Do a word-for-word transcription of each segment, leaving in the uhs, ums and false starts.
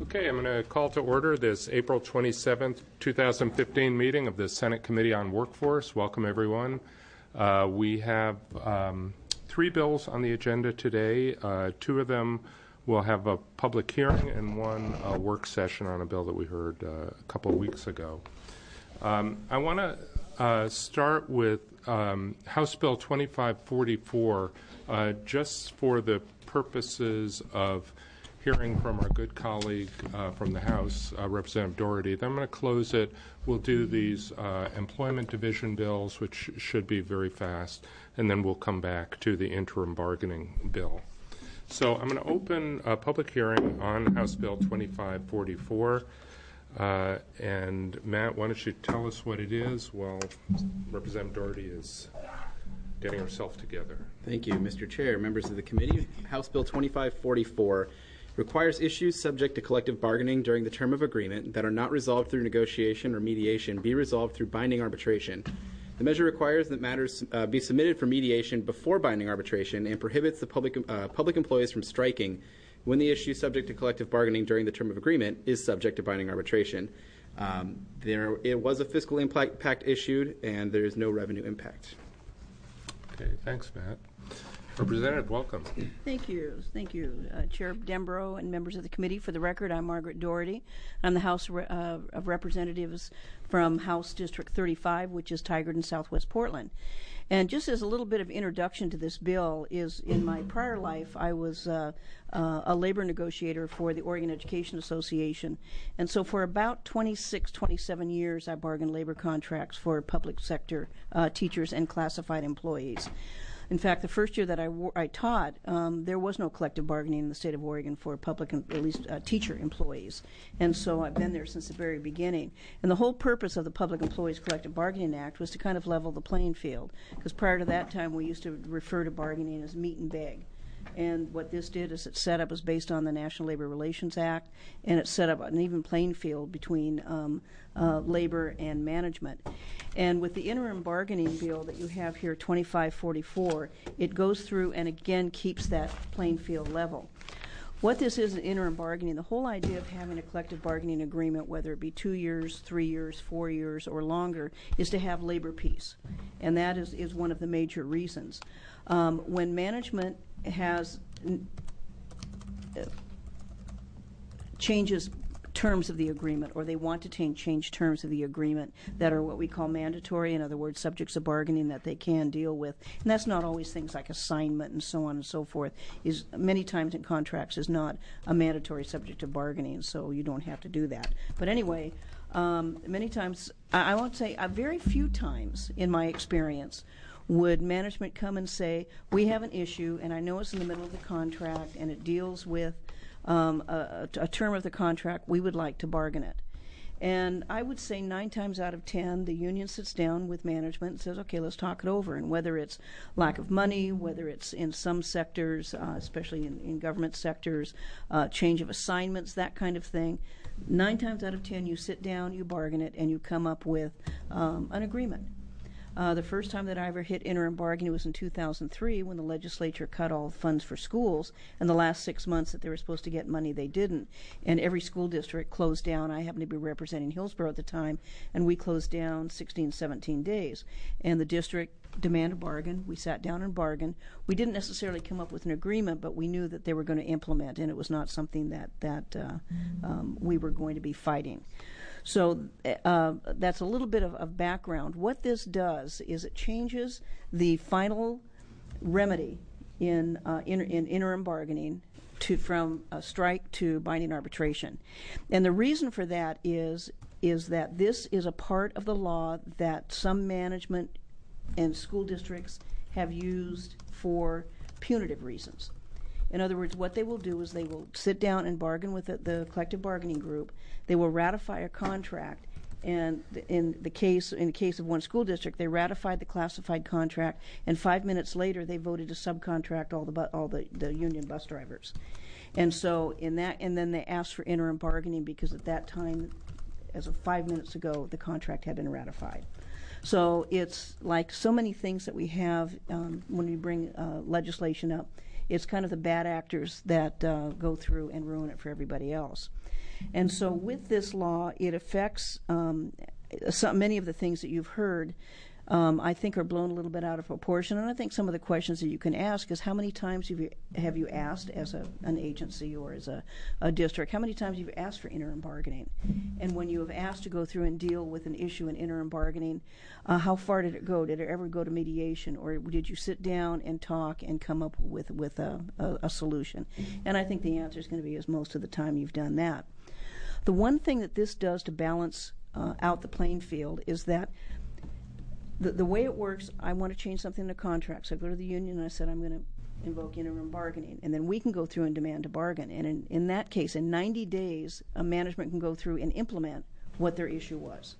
Okay, I'm going to call to order this April twenty-seventh, two thousand fifteen meeting of the Senate Committee on Workforce. Welcome, everyone. Uh, we have um, three bills on the agenda today. Uh, two of them will have a public hearing and one a work session on a bill that we heard uh, a couple of weeks ago. Um, I want to uh, start with um, House Bill twenty-five forty-four, uh, just for the purposes of hearing from our good colleague uh, from the House, uh, Representative Doherty. Then I'm going to close it. We'll do these uh, employment division bills, which should be very fast, and then we'll come back to the interim bargaining bill. So I'm going to open a public hearing on House Bill twenty-five forty-four. Uh, and Matt, why don't you tell us what it is while Representative Doherty is getting herself together. Thank you, Mister Chair, members of the committee. House Bill twenty-five forty-four requires issues subject to collective bargaining during the term of agreement that are not resolved through negotiation or mediation be resolved through binding arbitration. The measure requires that matters uh, be submitted for mediation before binding arbitration and prohibits the public, uh, public employees from striking when the issue subject to collective bargaining during the term of agreement is subject to binding arbitration. Um, there, it was a fiscal impact issued, and there is no revenue impact. Okay, thanks, Matt. Representative, welcome. Thank you. Thank you, uh, Chair Dembro and members of the committee. For the record, I'm Margaret Doherty. I'm the House Re- uh, of Representatives from House District thirty-five, which is Tigard in Southwest Portland. And just as a little bit of introduction to this bill is, in my prior life, I was uh, uh, a labor negotiator for the Oregon Education Association. And so for about twenty-six, twenty-seven years, I bargained labor contracts for public sector uh, teachers and classified employees. In fact, the first year that I, w- I taught, um, there was no collective bargaining in the state of Oregon for public, em- at least uh, teacher employees. And so I've been there since the very beginning. And the whole purpose of the Public Employees Collective Bargaining Act was to kind of level the playing field. Because prior to that time, we used to refer to bargaining as meet and beg. And what this did is it set up, was based on the National Labor Relations Act, and it set up an even playing field between um, uh, labor and management. And with the interim bargaining bill that you have here, twenty-five forty-four, it goes through and again keeps that playing field level. What this is in interim bargaining, the whole idea of having a collective bargaining agreement, whether it be two years, three years, four years, or longer, is to have labor peace. And that is, is one of the major reasons. Um, when management has uh, changes terms of the agreement, or they want to change, change terms of the agreement that are what we call mandatory, in other words, subjects of bargaining that they can deal with. And that's not always things like assignment and so on and so forth, is many times in contracts is not a mandatory subject of bargaining, so you don't have to do that. But anyway, um, many times, I, I won't say, uh, very few times in my experience would management come and say, we have an issue, and I know it's in the middle of the contract, and it deals with um, a, a term of the contract, we would like to bargain it. And I would say nine times out of ten, the union sits down with management and says, okay, let's talk it over. And whether it's lack of money, whether it's in some sectors, uh, especially in, in government sectors, uh, change of assignments, that kind of thing, nine times out of ten, you sit down, you bargain it, and you come up with um, an agreement. Uh, the first time that I ever hit interim bargaining was in two thousand three, when the legislature cut all funds for schools, and the last six months that they were supposed to get money, they didn't. And every school district closed down. I happened to be representing Hillsborough at the time, and we closed down sixteen, seventeen days. And the district demanded a bargain. We sat down and bargained. We didn't necessarily come up with an agreement, but we knew that they were going to implement, and it was not something that, that uh, um, we were going to be fighting. So uh, that's a little bit of, of background. What this does is it changes the final remedy in, uh, in, in interim bargaining to from a strike to binding arbitration. And the reason for that is, is that this is a part of the law that some management and school districts have used for punitive reasons. In other words, what they will do is they will sit down and bargain with the, the collective bargaining group. They will ratify a contract, and in the case in the case of one school district, they ratified the classified contract, and five minutes later, they voted to subcontract all the bu- all the, the union bus drivers. And so in that, and then they asked for interim bargaining because at that time, as of five minutes ago, the contract had been ratified. So it's like so many things that we have um, when we bring uh, legislation up. It's kind of the bad actors that uh, go through and ruin it for everybody else. And so with this law, it affects um, some, many of the things that you've heard. Um, I think are blown a little bit out of proportion, and I think some of the questions that you can ask is how many times have you have you asked as a, an agency or as a, a district, how many times have you asked for interim bargaining? And when you have asked to go through and deal with an issue in interim bargaining, uh, how far did it go? Did it ever go to mediation, or did you sit down and talk and come up with, with a, a, a solution? And I think the answer is going to be is most of the time you've done that. The one thing that this does to balance uh, out the playing field is that The, the way it works, I want to change something in the contract. So I go to the union and I said I'm going to invoke interim bargaining. And then we can go through and demand to bargain. And in, in that case, in ninety days, a management can go through and implement what their issue was.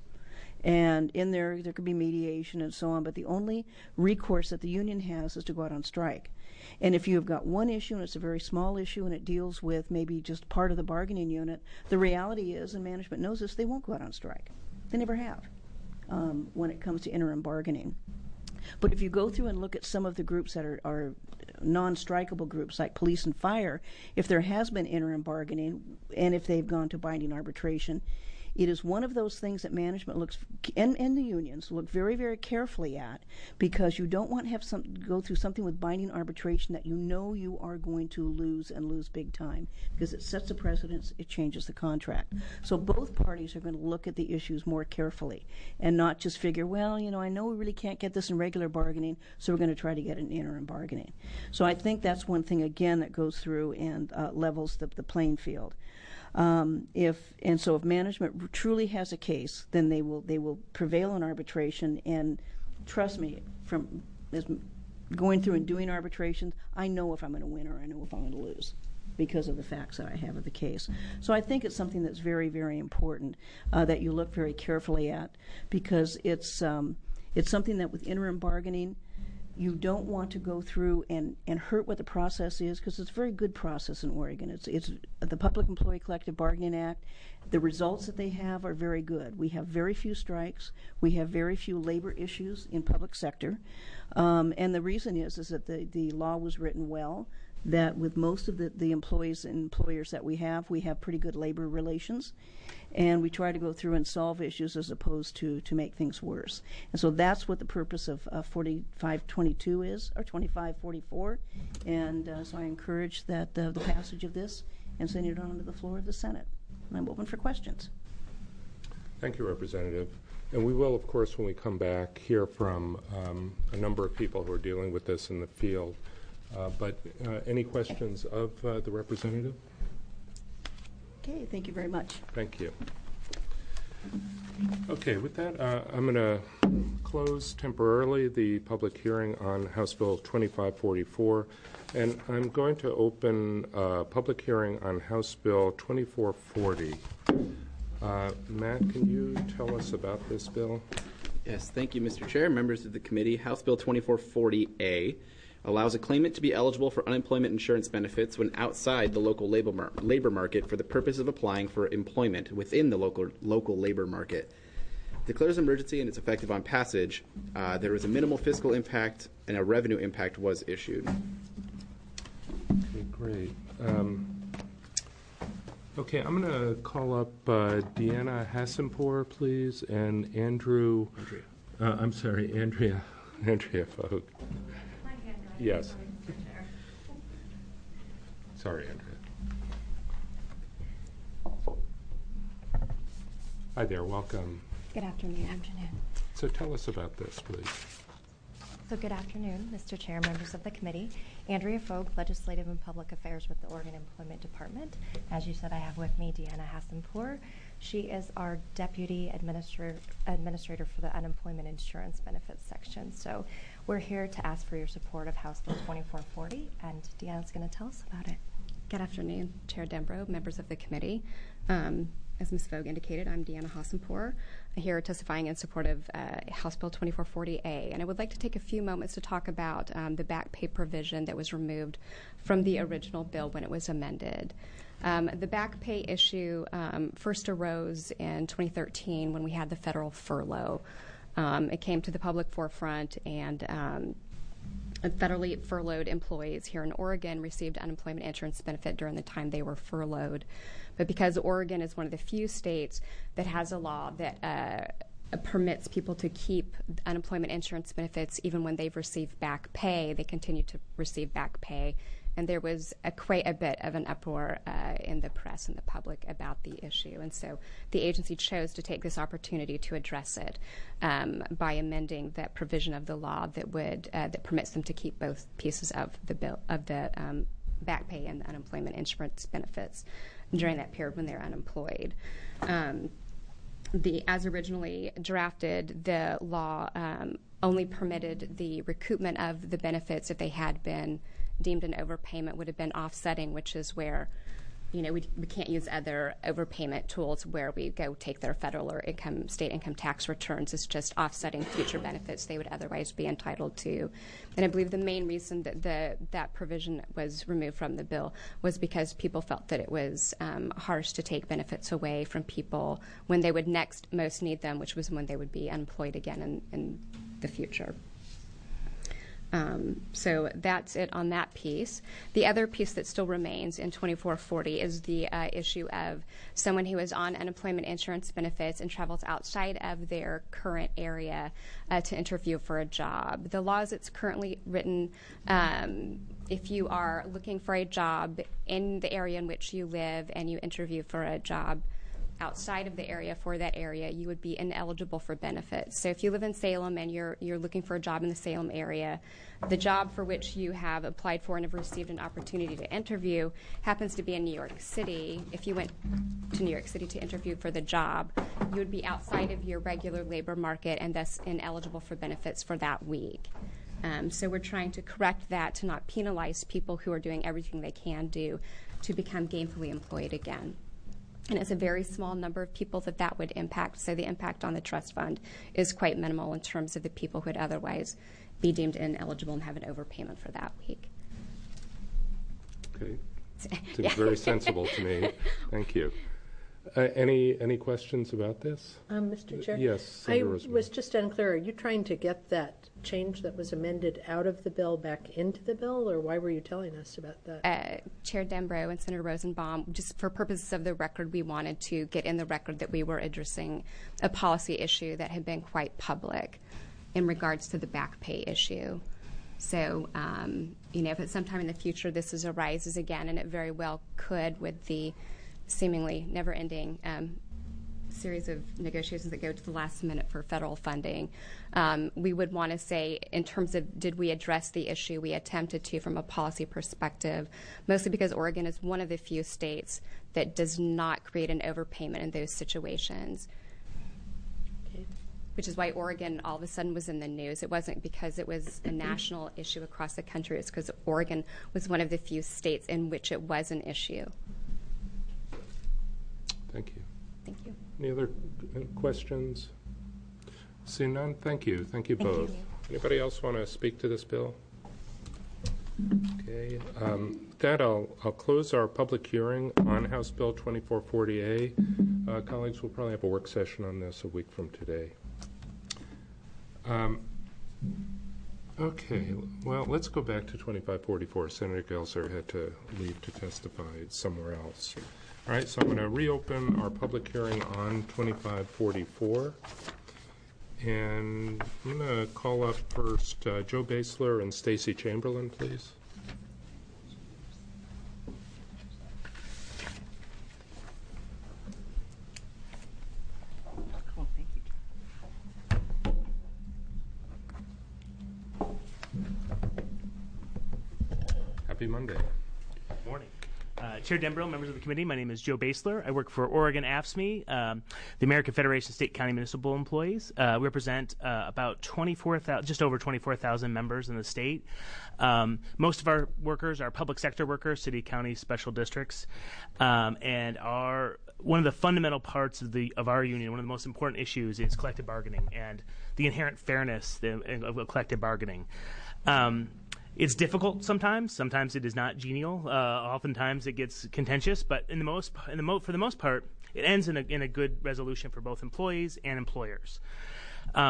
And in there, there could be mediation and so on. But the only recourse that the union has is to go out on strike. And if you've got one issue and it's a very small issue and it deals with maybe just part of the bargaining unit, the reality is, and management knows this, they won't go out on strike. They never have. Um, when it comes to interim bargaining. But if you go through and look at some of the groups that are, are non-strikeable groups like police and fire, if there has been interim bargaining and if they've gone to binding arbitration, it is one of those things that management looks, and, and the unions look very, very carefully at, because you don't want to have some go through something with binding arbitration that you know you are going to lose and lose big time, because it sets a precedence, it changes the contract. So both parties are going to look at the issues more carefully and not just figure, well, you know, I know we really can't get this in regular bargaining, so we're going to try to get it in interim bargaining. So I think that's one thing, again, that goes through and uh, levels the, the playing field. Um, if and so if management truly has a case, then they will they will prevail in arbitration. And trust me, from as going through and doing arbitrations, I know if I'm going to win or I know if I'm going to lose, because of the facts that I have of the case. So I think it's something that's very, very important uh, that you look very carefully at, because it's um, it's something that with interim bargaining, you don't want to go through and, and hurt what the process is, because it's a very good process in Oregon. It's it's the Public Employee Collective Bargaining Act. The results that they have are very good. We have very few strikes. We have very few labor issues in public sector. Um, and the reason is, is that the, the law was written well, that with most of the, the employees and employers that we have, we have pretty good labor relations. And we try to go through and solve issues as opposed to, to make things worse. And so that's what the purpose of uh, forty-five twenty-two is, or twenty-five forty-four. And uh, so I encourage that uh, the passage of this and sending it on to the floor of the Senate. And I'm open for questions. Thank you, Representative. And we will, of course, when we come back, hear from um, a number of people who are dealing with this in the field. Uh, but uh, any questions of uh, the representative? Okay, thank you very much. Thank you. Okay, with that, uh, I'm going to close temporarily the public hearing on House Bill twenty-five forty-four, and I'm going to open a public hearing on House Bill twenty-four forty. Uh, Matt, can you tell us about this bill? Yes, thank you, Mister Chair, members of the committee. House Bill twenty-four forty A allows a claimant to be eligible for unemployment insurance benefits when outside the local labor, mar- labor market for the purpose of applying for employment within the local local labor market. Declares emergency and it's effective on passage. Uh, there was a minimal fiscal impact and a revenue impact was issued. Okay, great. Um, okay, I'm going to call up uh, Deanna Hassanpour, please, and Andrew. Andrea. Uh, I'm sorry, Andrea. Andrea Fogg. Yes. Sorry, Andrea. Hi there, welcome. Good afternoon. Good afternoon. So tell us about this, please. So good afternoon, Mister Chair, members of the committee. Andrea Fogg, Legislative and Public Affairs with the Oregon Employment Department. As you said, I have with me Deanna Hassanpour. She is our Deputy Administrator, Administrator for the Unemployment Insurance Benefits section. So we're here to ask for your support of House Bill twenty-four forty, and Deanna's going to tell us about it. Good afternoon, Chair Dembro, members of the committee. Um, as Miz Fogg indicated, I'm Deanna Hassanpour, here testifying in support of uh, House Bill twenty-four forty A. And I would like to take a few moments to talk about um, the back pay provision that was removed from the original bill when it was amended. Um, the back pay issue um, first arose in twenty thirteen when we had the federal furlough. Um, it came to the public forefront, and um, federally furloughed employees here in Oregon received unemployment insurance benefit during the time they were furloughed. But because Oregon is one of the few states that has a law that uh, permits people to keep unemployment insurance benefits even when they've received back pay, they continue to receive back pay. And there was a, quite a bit of an uproar uh, in the press and the public about the issue. And so the agency chose to take this opportunity to address it um, by amending that provision of the law that would uh, that permits them to keep both pieces of the bill of the um, back pay and the unemployment insurance benefits during that period when they're unemployed. Um, the as originally drafted, the law um, only permitted the recoupment of the benefits if they had been deemed an overpayment, would have been offsetting, which is where, you know, we, we can't use other overpayment tools where we go take their federal or income, state income tax returns. It's just offsetting future benefits they would otherwise be entitled to. And I believe the main reason that the that provision was removed from the bill was because people felt that it was um, harsh to take benefits away from people when they would next most need them, which was when they would be unemployed again in, in the future. Um, so that's it on that piece. The other piece that still remains in twenty-four forty is the uh, issue of someone who is on unemployment insurance benefits and travels outside of their current area uh, to interview for a job. The law as it's currently written, um, if you are looking for a job in the area in which you live and you interview for a job outside of the area for that area, you would be ineligible for benefits. So if you live in Salem and you're you're looking for a job in the Salem area, the job for which you have applied for and have received an opportunity to interview happens to be in New York City. If you went to New York City to interview for the job, you would be outside of your regular labor market and thus ineligible for benefits for that week. Um, so we're trying to correct that to not penalize people who are doing everything they can do to become gainfully employed again. And it's a very small number of people that that would impact, so the impact on the trust fund is quite minimal in terms of the people who would otherwise be deemed ineligible and have an overpayment for that week. Okay. Seems very sensible to me. Thank you. Uh, any any questions about this? Um, Mister Chair? Yes, I Senator Rosenbaum. was just unclear. Are you trying to get that change that was amended out of the bill back into the bill, or why were you telling us about that? Uh, Chair Dembrow and Senator Rosenbaum, just for purposes of the record, we wanted to get in the record that we were addressing a policy issue that had been quite public in regards to the back pay issue. So, um, you know, if at some time in the future this is arises again, and it very well could with the seemingly never-ending um, series of negotiations that go to the last minute for federal funding, um, we would want to say, in terms of did we address the issue, we attempted to from a policy perspective, mostly because Oregon is one of the few states that does not create an overpayment in those situations. Okay. Which is why Oregon all of a sudden was in the news. It wasn't because it was a national issue across the country. It's because Oregon was one of the few states in which it was an issue. Thank you. Thank you. Any other questions? Seeing none, thank you. Thank you Thank both. you. Anybody else want to speak to this bill? Okay. Um, with that, I'll, I'll close our public hearing on House Bill twenty-four forty A. Uh, colleagues, we'll probably have a work session on this a week from today. Um, okay. Well, let's go back to twenty-five forty-four. Senator Gelser had to leave to testify somewhere else. All right, so I'm going to reopen our public hearing on twenty-five forty-four. And I'm going to call up first uh, Joe Basler and Stacy Chamberlain, please. Cool, thank you. Happy Monday. Morning. Uh, Chair Dembrow, members of the committee, my name is Joe Basler. I work for Oregon A F S C M E, um, the American Federation of State County Municipal Employees. Uh, we represent uh, about twenty-four thousand, just over twenty-four thousand members in the state. Um, most of our workers are public sector workers, city, county, special districts, um, and our one of the fundamental parts of the of our union, one of the most important issues, is collective bargaining and the inherent fairness of collective bargaining. Um, It's difficult sometimes. Sometimes it is not genial. Uh, oftentimes it gets contentious. But in the most, in the mo- for the most part, it ends in a in a good resolution for both employees and employers. Um,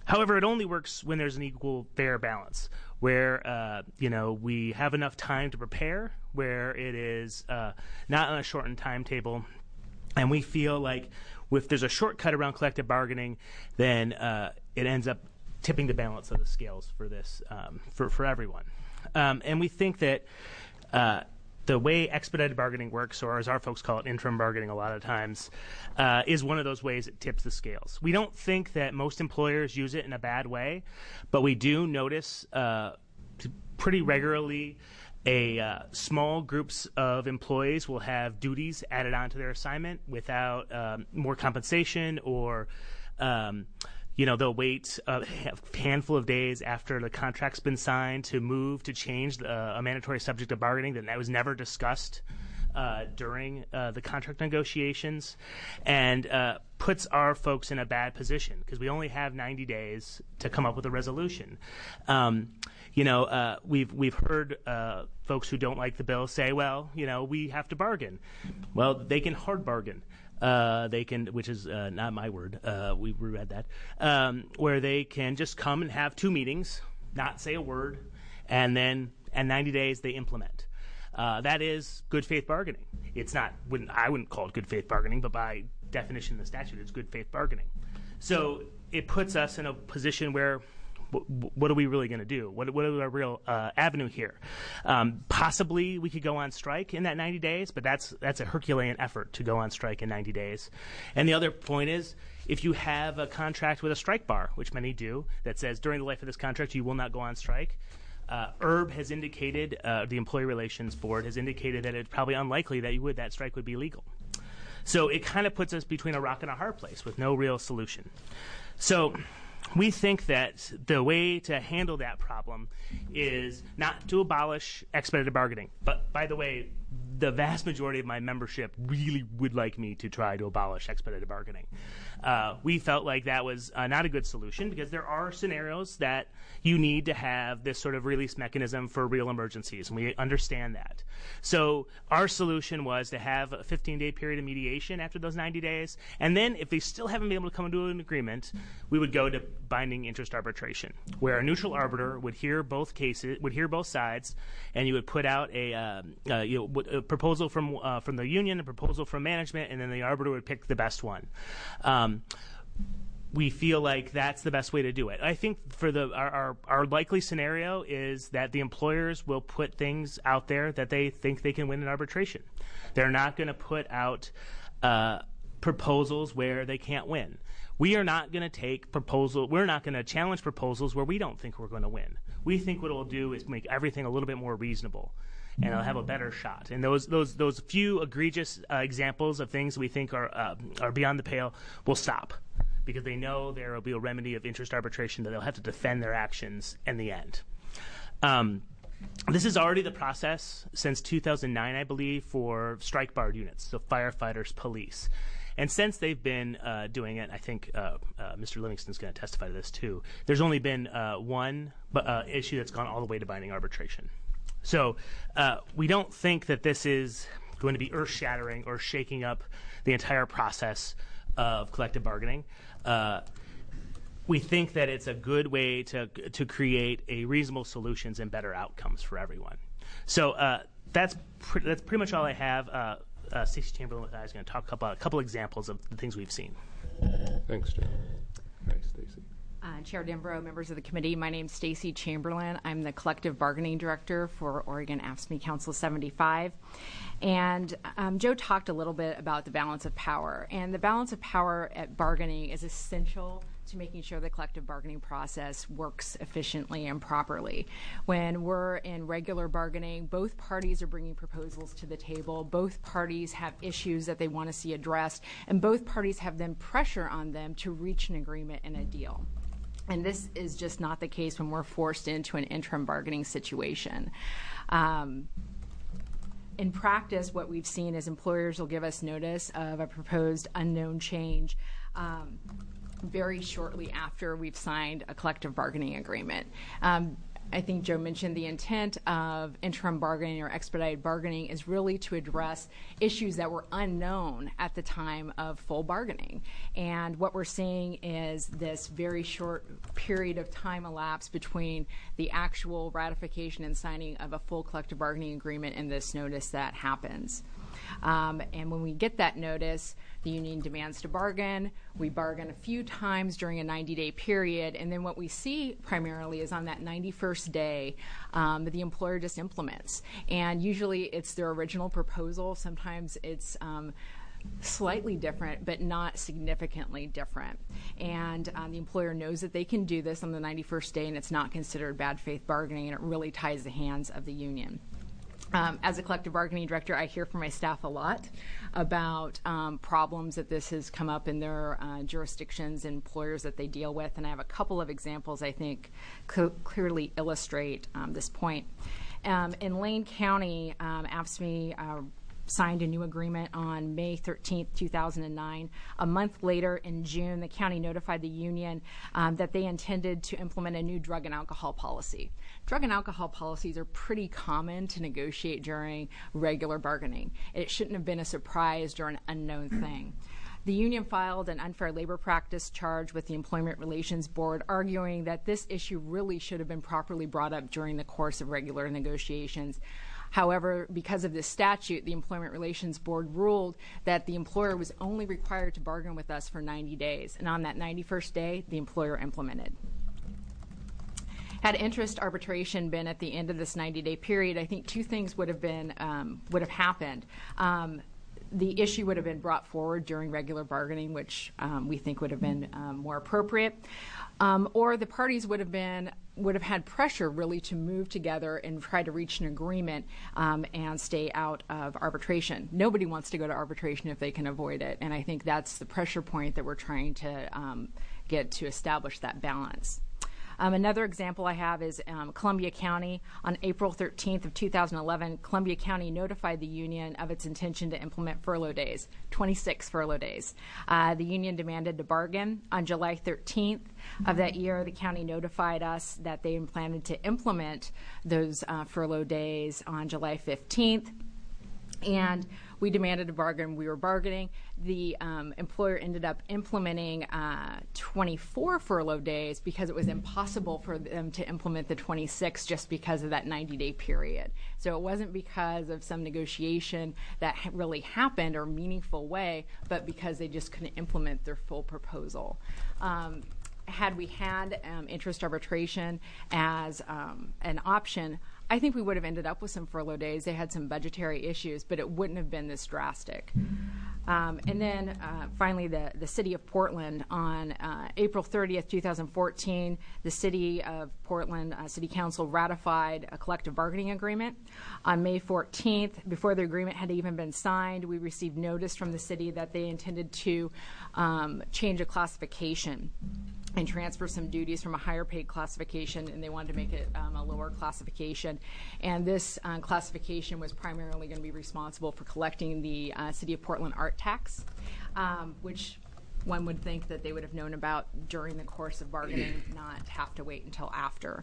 However, it only works when there's an equal, fair balance, where uh, you know we have enough time to prepare, where it is uh, not on a shortened timetable, and we feel like if there's a shortcut around collective bargaining, then uh, it ends up tipping the balance of the scales for this um, for for everyone. Um, and we think that uh, the way expedited bargaining works, or as our folks call it, interim bargaining a lot of times, uh, is one of those ways it tips the scales. We don't think that most employers use it in a bad way, but we do notice uh, pretty regularly a uh, small groups of employees will have duties added onto their assignment without um, more compensation, or um, you know, they'll wait a handful of days after the contract's been signed to move to change the, uh, a mandatory subject of bargaining that was never discussed uh, during uh, the contract negotiations, and uh, puts our folks in a bad position because we only have ninety days to come up with a resolution. Um, you know, uh, we've we've heard uh, folks who don't like the bill say, well, you know, we have to bargain. Well, they can hard bargain. Uh, they can, which is uh, not my word. Uh, we read that, um, where they can just come and have two meetings, not say a word, and then in ninety days they implement. Uh, that is good faith bargaining. It's not. Wouldn't, I wouldn't call it good faith bargaining, but by definition in the statute, it's good faith bargaining. So it puts us in a position where, what are we really going to do? What, what is our real uh, avenue here? Um, possibly we could go on strike in that ninety days, but that's that's a Herculean effort to go on strike in ninety days. And the other point is, if you have a contract with a strike bar, which many do, that says during the life of this contract you will not go on strike, uh, E R B has indicated, uh, the Employee Relations Board has indicated that it's probably unlikely that you would that strike would be legal. So it kind of puts us between a rock and a hard place with no real solution. So we think that the way to handle that problem is not to abolish expedited bargaining. But, by the way, the vast majority of my membership really would like me to try to abolish expedited bargaining. Uh, we felt like that was uh, not a good solution because there are scenarios that you need to have this sort of release mechanism for real emergencies, and we understand that. So our solution was to have a fifteen-day period of mediation after those ninety days, and then if they still haven't been able to come to an agreement, we would go to binding interest arbitration, where a neutral arbiter would hear both cases, would hear both sides, and you would put out a, uh, uh, you know, a proposal from uh, from the union, a proposal from management, and then the arbiter would pick the best one. Um, we feel like that's the best way to do it. I think for the our, our, our likely scenario is that the employers will put things out there that they think they can win in arbitration. They're not going to put out uh, proposals where they can't win. We are not going to take proposal. We're not going to challenge proposals where we don't think we're going to win. We think what it'll do is make everything a little bit more reasonable, and it'll have a better shot. And those those those few egregious uh, examples of things we think are uh, are beyond the pale will stop, because they know there will be a remedy of interest arbitration that they'll have to defend their actions in the end. Um, this is already the process since two thousand nine, I believe, for strike-barred units, so firefighters, police. And since they've been uh, doing it, I think uh, uh, Mister Livingston's going to testify to this too, there's only been uh, one uh, issue that's gone all the way to binding arbitration. So uh, we don't think that this is going to be earth-shattering or shaking up the entire process of collective bargaining. Uh, we think that it's a good way to to create a reasonable solutions and better outcomes for everyone. So uh, that's pre- that's pretty much all I have. Uh, uh, Stacey Chamberlain with I is going to talk about a couple examples of the things we've seen. Thanks, Jim. Hi, Stacey. Uh, Chair Dembrow, members of the committee, my name is Stacey Chamberlain. I'm the Collective Bargaining Director for Oregon A F S C M E Council seventy-five. And um, Joe talked a little bit about the balance of power. And the balance of power at bargaining is essential to making sure the collective bargaining process works efficiently and properly. When we're in regular bargaining, both parties are bringing proposals to the table. Both parties have issues that they want to see addressed. And both parties have then pressure on them to reach an agreement and a deal. And this is just not the case when we're forced into an interim bargaining situation. Um, in practice, what we've seen is employers will give us notice of a proposed unknown change um, very shortly after we've signed a collective bargaining agreement. Um, I think Joe mentioned the intent of interim bargaining or expedited bargaining is really to address issues that were unknown at the time of full bargaining. And what we're seeing is this very short period of time elapsed between the actual ratification and signing of a full collective bargaining agreement and this notice that happens. Um, and when we get that notice, the union demands to bargain. We bargain a few times during a ninety-day period, and then what we see primarily is on that ninety-first day, um, the employer just implements. And usually it's their original proposal. Sometimes it's um, slightly different, but not significantly different. And um, the employer knows that they can do this on the ninety-first day, and it's not considered bad faith bargaining, and it really ties the hands of the union. Um, as a collective bargaining director, I hear from my staff a lot about um, problems that this has come up in their uh, jurisdictions and employers that they deal with, and I have a couple of examples I think cl- clearly illustrate um, this point. Um, in Lane County, um, A F S C M E uh, signed a new agreement on May thirteenth, two thousand nine. A month later, in June, the county notified the union um, that they intended to implement a new drug and alcohol policy. Drug and alcohol policies are pretty common to negotiate during regular bargaining. It shouldn't have been a surprise or an unknown thing. The union filed an unfair labor practice charge with the Employment Relations Board, arguing that this issue really should have been properly brought up during the course of regular negotiations. However, because of this statute, the Employment Relations Board ruled that the employer was only required to bargain with us for ninety days. And on that ninety-first day, the employer implemented. Had interest arbitration been at the end of this ninety-day period, I think two things would have been um, would have happened. Um, the issue would have been brought forward during regular bargaining, which um, we think would have been um, more appropriate, um, or the parties would have been would have had pressure really to move together and try to reach an agreement um, and stay out of arbitration. Nobody wants to go to arbitration if they can avoid it, and I think that's the pressure point that we're trying to um, get to establish that balance. Um, another example I have is um, Columbia County. On April thirteenth of two thousand eleven, Columbia County notified the union of its intention to implement furlough days, twenty-six furlough days. Uh, the union demanded to bargain. On July thirteenth of that year, the county notified us that they planned to implement those uh, furlough days on July fifteenth. And we demanded a bargain. We were bargaining. The um, employer ended up implementing uh, twenty-four furlough days because it was impossible for them to implement the twenty-six just because of that ninety-day period. So it wasn't because of some negotiation that ha- really happened or meaningful way, but because they just couldn't implement their full proposal. Um, had we had um, interest arbitration as um, an option, I think we would have ended up with some furlough days. They had some budgetary issues, but it wouldn't have been this drastic. Um, and then uh, finally, the, the city of Portland, on uh, April thirtieth, two thousand fourteen, the city of Portland uh, City Council ratified a collective bargaining agreement. On May fourteenth, before the agreement had even been signed, we received notice from the city that they intended to um, change a classification and transfer some duties from a higher paid classification, and they wanted to make it um, a lower classification. And this uh, classification was primarily going to be responsible for collecting the uh, City of Portland art tax, um, which one would think that they would have known about during the course of bargaining, not have to wait until after.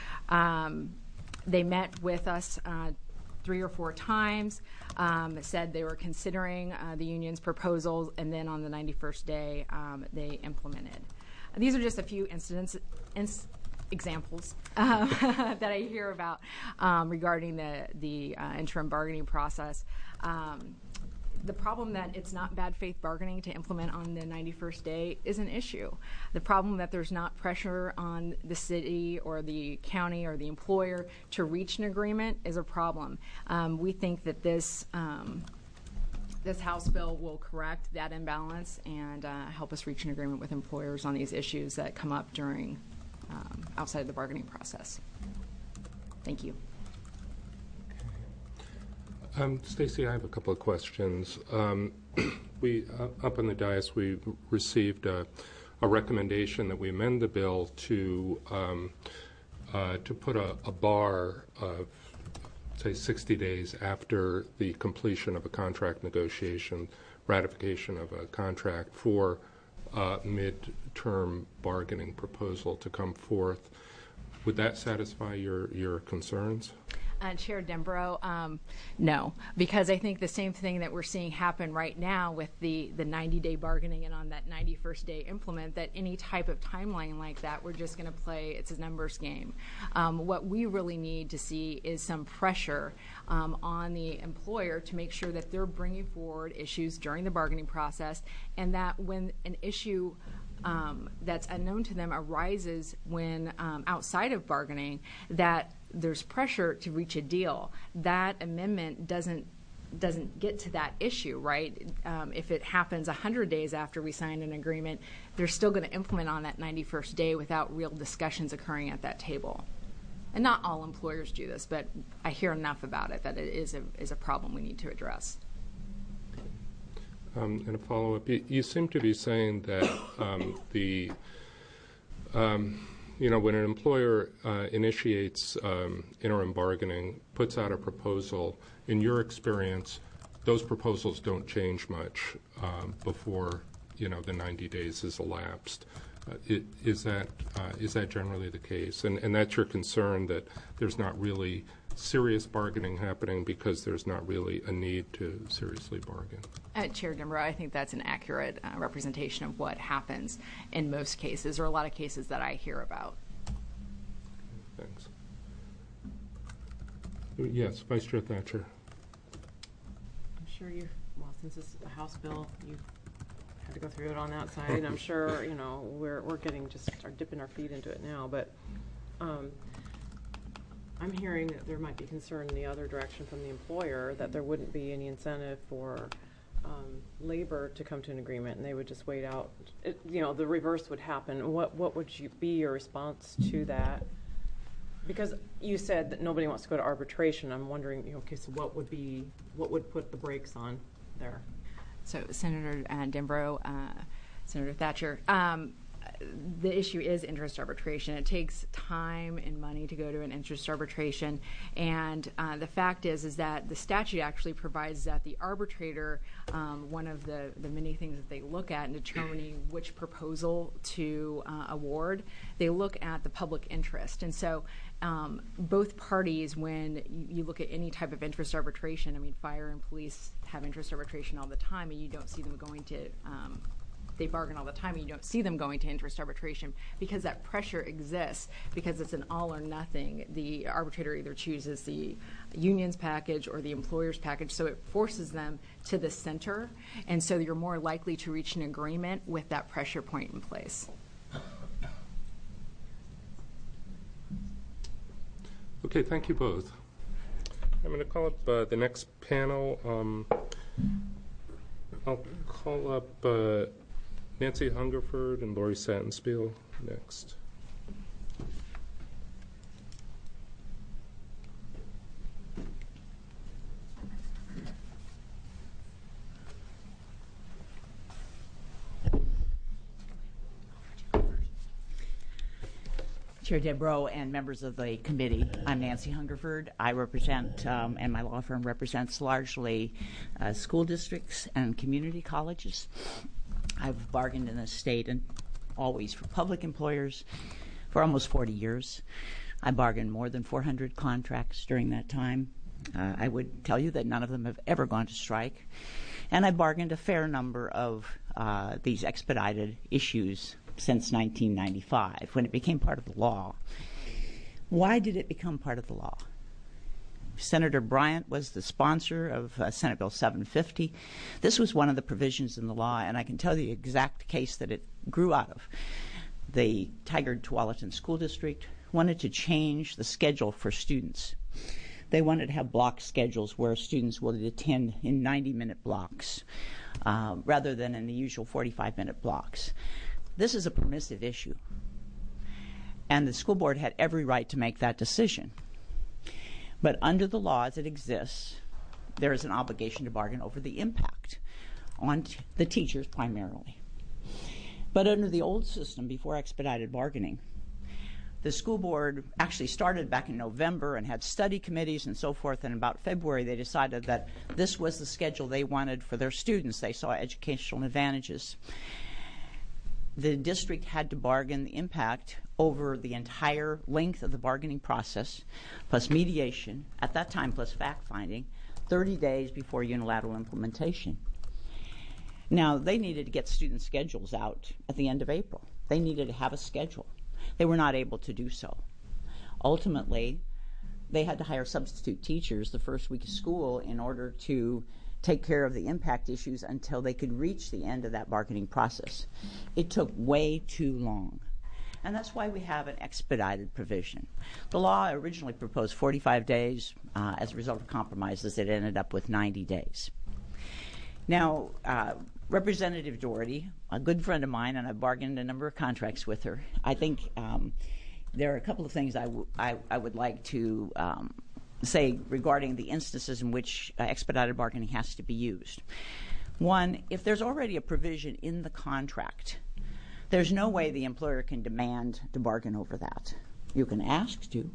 Um, they met with us uh, three or four times, um, said they were considering uh, the union's proposals, and then on the ninety-first day, um, they implemented. These are just a few incidents, ins- examples uh, that I hear about um, regarding the, the uh, interim bargaining process. Um, the problem that it's not bad faith bargaining to implement on the ninety-first day is an issue. The problem that there's not pressure on the city or the county or the employer to reach an agreement is a problem. Um, we think that this um, This House bill will correct that imbalance and uh, help us reach an agreement with employers on these issues that come up during um, outside of the bargaining process. Thank you. Um, Stacy, I have a couple of questions. Um, we uh, up on the dais, we received a, a recommendation that we amend the bill to um, uh, to put a, a bar of say sixty days after the completion of a contract negotiation, ratification of a contract, for uh, mid-term bargaining proposal to come forth. would that satisfy your, your concerns? Uh, Chair Dembrow, um, no, because I think the same thing that we're seeing happen right now with the the ninety-day bargaining and on that ninety-first day implement, that any type of timeline like that, we're just going to play, it's a numbers game. Um, what we really need to see is some pressure um, on the employer to make sure that they're bringing forward issues during the bargaining process, and that when an issue um, that's unknown to them arises when um, outside of bargaining, that there's pressure to reach a deal. That amendment doesn't doesn't get to that issue, right? Um, if it happens one hundred days after we sign an agreement, they're still going to implement on that ninety-first day without real discussions occurring at that table. And not all employers do this, but I hear enough about it that it is a, is a problem we need to address. Um, and a follow-up, you, you seem to be saying that um, the um, you know, when an employer uh, initiates um, interim bargaining, puts out a proposal, in your experience, those proposals don't change much um, before, you know, the ninety days is elapsed. Uh, it, is that uh, is that generally the case? And, and that's your concern, that there's not really serious bargaining happening because there's not really a need to seriously bargain? Uh, Chair Dembrow, I think that's an accurate uh, representation of what happens in most cases, or a lot of cases that I hear about. Thanks. Yes, Vice Chair Thatcher. I'm sure you, well, since it's a House bill, you had to go through it on that side. And I'm sure, you know, we're, we're getting just, are dipping our feet into it now. But um, I'm hearing that there might be concern in the other direction from the employer, that there wouldn't be any incentive for um, labor to come to an agreement, and they would just wait out. It, you know, the reverse would happen. What what would you be your response to that? Because you said that nobody wants to go to arbitration. I'm wondering, you know, okay, so what would be, what would put the brakes on there? So, Senator uh, Dembrow, uh, Senator Thatcher, um, the issue is interest arbitration. It takes time and money to go to an interest arbitration, and uh, the fact is is that the statute actually provides that the arbitrator, um, one of the, the many things that they look at in determining which proposal to uh, award, they look at the public interest. And so um, both parties, when you, you look at any type of interest arbitration, I mean, fire and police have interest arbitration all the time, and you don't see them going to um, they bargain all the time, and you don't see them going to interest arbitration because that pressure exists, because it's an all or nothing. The arbitrator either chooses the union's package or the employer's package, so it forces them to the center, and so you're more likely to reach an agreement with that pressure point in place. Okay, thank you both. I'm going to call up uh, the next panel. Um, I'll call up uh, Nancy Hungerford and Lori Sattenspiel next. Chair Dembrow and members of the committee, I'm Nancy Hungerford. I represent, um, and my law firm represents largely uh, school districts and community colleges. I've bargained in the state and always for public employers for almost forty years. I bargained more than four hundred contracts during that time. Uh, I would tell you that none of them have ever gone to strike. And I bargained a fair number of uh, these expedited issues since nineteen ninety-five, when it became part of the law. Why did it become part of the law? Senator Bryant was the sponsor of uh, Senate Bill seven fifty. This was one of the provisions in the law, and I can tell you the exact case that it grew out of. The Tigard-Tualatin School District wanted to change the schedule for students. They wanted to have block schedules where students would attend in ninety-minute blocks uh, rather than in the usual forty-five minute blocks. This is a permissive issue, and the school board had every right to make that decision. But under the law as it exists, there is an obligation to bargain over the impact on t- the teachers primarily. But under the old system, before expedited bargaining, the school board actually started back in November and had study committees and so forth, and about February they decided that this was the schedule they wanted for their students. They saw educational advantages. The district had to bargain the impact over the entire length of the bargaining process, plus mediation, at that time plus fact-finding, thirty days before unilateral implementation. Now, they needed to get student schedules out at the end of April. They needed to have a schedule. They were not able to do so. Ultimately, they had to hire substitute teachers the first week of school in order to take care of the impact issues until they could reach the end of that bargaining process. It took way too long. And that's why we have an expedited provision. The law originally proposed forty-five days. Uh, as a result of compromises, it ended up with ninety days. Now, uh, Representative Doherty, a good friend of mine, and I've bargained a number of contracts with her, I think um, there are a couple of things I, w- I, I would like to um, say regarding the instances in which uh, expedited bargaining has to be used. One, if there's already a provision in the contract, there's no way the employer can demand to bargain over that. You can ask to.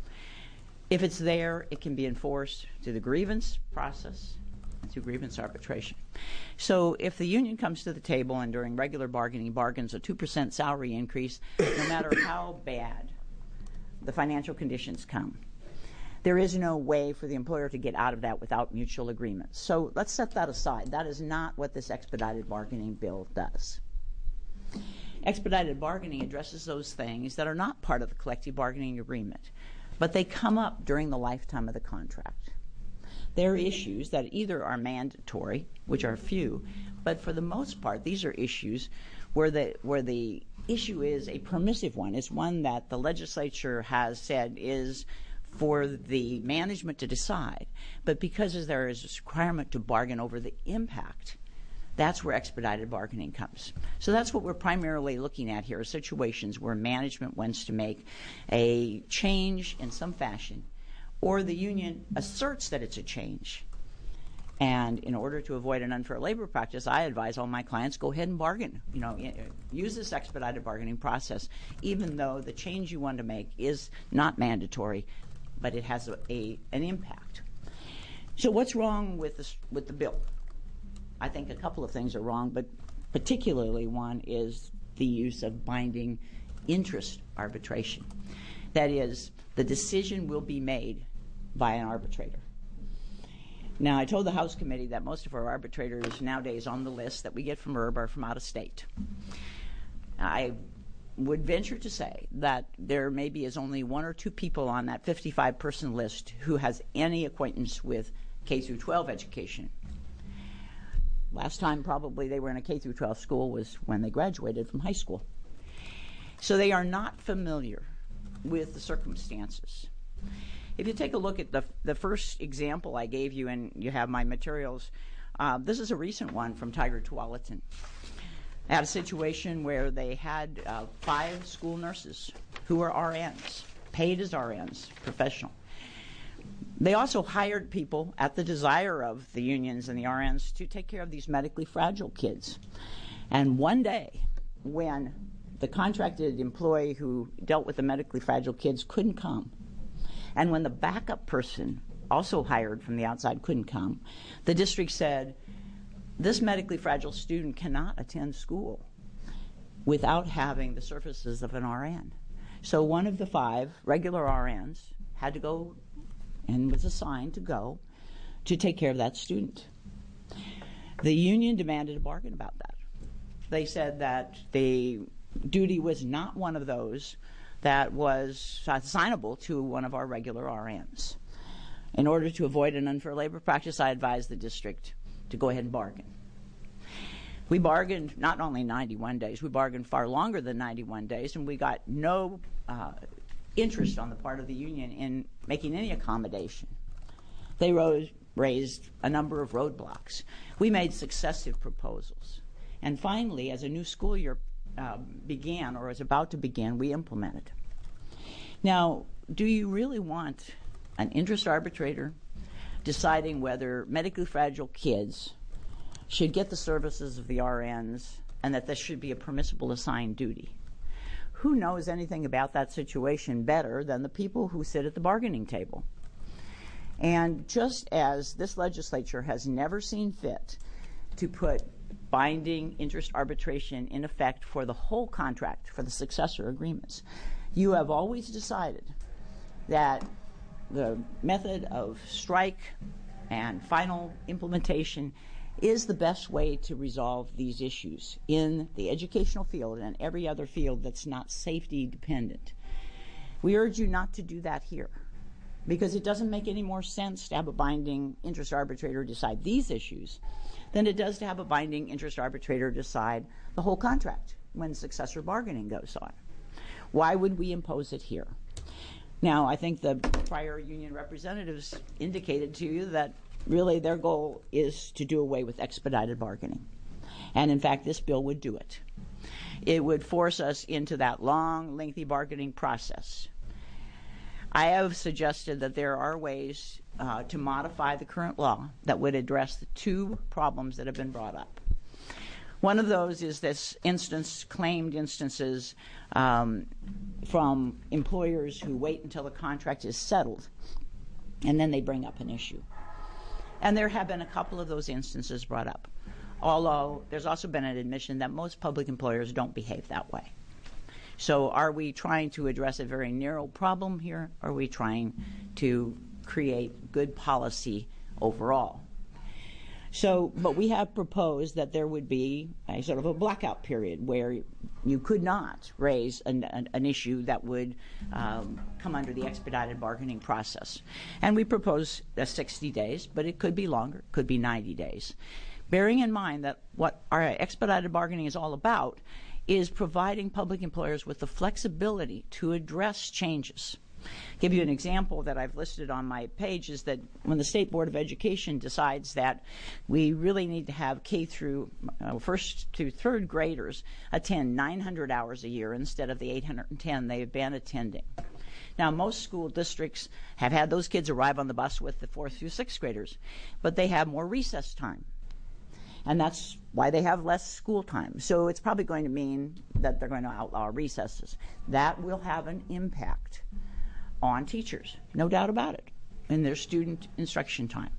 If it's there, it can be enforced through the grievance process and through grievance arbitration. So if the union comes to the table and during regular bargaining bargains a two percent salary increase, no matter how bad the financial conditions come, there is no way for the employer to get out of that without mutual agreement. So let's set that aside. That is not what this expedited bargaining bill does. Expedited bargaining addresses those things that are not part of the collective bargaining agreement, but they come up during the lifetime of the contract. There are issues that either are mandatory, which are few, but for the most part, these are issues where the where the issue is a permissive one. It's one that the legislature has said is for the management to decide, but because there is a requirement to bargain over the impact, that's where expedited bargaining comes. So that's what we're primarily looking at here, situations where management wants to make a change in some fashion, or the union asserts that it's a change. And in order to avoid an unfair labor practice, I advise all my clients, go ahead and bargain. You know, use this expedited bargaining process, even though the change you want to make is not mandatory, but it has a, a an impact. So what's wrong with this, with the bill? I think a couple of things are wrong, but particularly one is the use of binding interest arbitration. That is, the decision will be made by an arbitrator. Now, I told the House Committee that most of our arbitrators nowadays on the list that we get from I R B are from out of state. I would venture to say that there maybe is only one or two people on that fifty-five person list who has any acquaintance with K through twelve education. Last time probably they were in a K through twelve school was when they graduated from high school. So they are not familiar with the circumstances. If you take a look at the the first example I gave you, and you have my materials, uh, this is a recent one from Tiger Tualatin. I had a situation where they had uh, five school nurses who were R Ns, paid as R Ns, professional. They also hired people at the desire of the unions and the R Ns to take care of these medically fragile kids. And one day, when the contracted employee who dealt with the medically fragile kids couldn't come, and when the backup person, also hired from the outside, couldn't come, the district said, this medically fragile student cannot attend school without having the services of an R N. So one of the five regular R Ns had to go and was assigned to go to take care of that student. The union demanded a bargain about that. They said that the duty was not one of those that was assignable to one of our regular R Ns. In order to avoid an unfair labor practice, I advised the district to go ahead and bargain. We bargained not only ninety-one days, we bargained far longer than ninety-one days, and we got no uh, interest on the part of the union in making any accommodation. They rose, raised a number of roadblocks. We made successive proposals. And finally, as a new school year uh, began or was about to begin, we implemented. Now, do you really want an interest arbitrator deciding whether medically fragile kids should get the services of the R Ns and that this should be a permissible assigned duty? Who knows anything about that situation better than the people who sit at the bargaining table? And just as this legislature has never seen fit to put binding interest arbitration in effect for the whole contract, for the successor agreements, You have always decided that the method of strike and final implementation is the best way to resolve these issues in the educational field and every other field that's not safety dependent. We urge you not to do that here, because it doesn't make any more sense to have a binding interest arbitrator decide these issues than it does to have a binding interest arbitrator decide the whole contract when successor bargaining goes on. Why would we impose it here? Now, I think the prior union representatives indicated to you that really their goal is to do away with expedited bargaining. And in fact, this bill would do it. It would force us into that long, lengthy bargaining process. I have suggested that there are ways uh, to modify the current law that would address the two problems that have been brought up. One of those is this instance, claimed instances um, from employers who wait until the contract is settled and then they bring up an issue. And there have been a couple of those instances brought up, although there's also been an admission that most public employers don't behave that way. So are we trying to address a very narrow problem here? Or are we trying to create good policy overall? So, but we have proposed that there would be a sort of a blackout period where you could not raise an, an, an issue that would um, come under the expedited bargaining process. And we propose uh, sixty days, but it could be longer, could be ninety days. Bearing in mind that what our expedited bargaining is all about is providing public employers with the flexibility to address changes. Give you an example that I've listed on my page is that when the State Board of Education decides that we really need to have K through uh, first to third graders attend nine hundred hours a year instead of the eight hundred ten they've been attending. Now, most school districts have had those kids arrive on the bus with the fourth through sixth graders, but they have more recess time. And that's why they have less school time. So it's probably going to mean that they're going to outlaw recesses. That will have an impact on teachers, no doubt about it, in their student instruction time.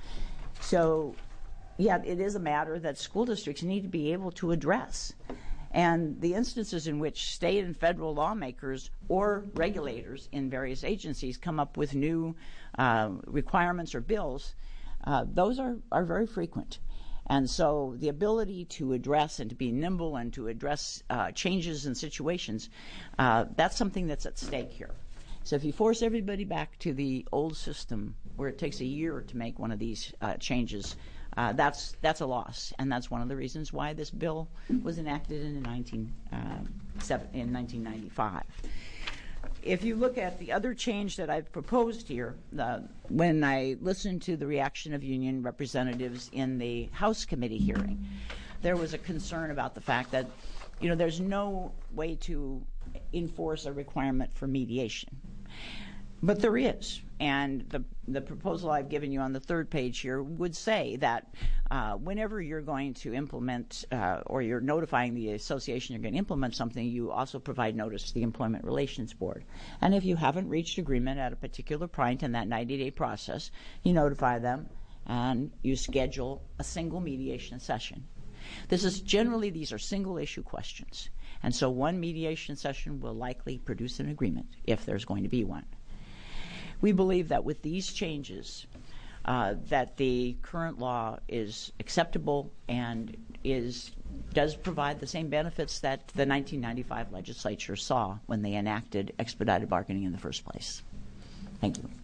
So, yeah, it is a matter that school districts need to be able to address. And the instances in which state and federal lawmakers or regulators in various agencies come up with new uh, requirements or bills, uh, those are, are very frequent. And so the ability to address and to be nimble and to address uh, changes in situations, uh, that's something that's at stake here. So if you force everybody back to the old system where it takes a year to make one of these uh, changes, uh, that's that's a loss. And that's one of the reasons why this bill was enacted in, nineteen, uh, in nineteen ninety-five. If you look at the other change that I've proposed here, uh, when I listened to the reaction of union representatives in the House committee hearing, there was a concern about the fact that, you know, there's no way to enforce a requirement for mediation. But there is, and the the proposal I've given you on the third page here would say that uh, whenever you're going to implement uh, or you're notifying the association you're going to implement something, you also provide notice to the Employment Relations Board. And if you haven't reached agreement at a particular point in that ninety-day process, you notify them and you schedule a single mediation session. This is generally, these are single issue questions. And so one mediation session will likely produce an agreement if there's going to be one. We believe that with these changes, uh, that the current law is acceptable and is does provide the same benefits that the nineteen ninety-five legislature saw when they enacted expedited bargaining in the first place. Thank you.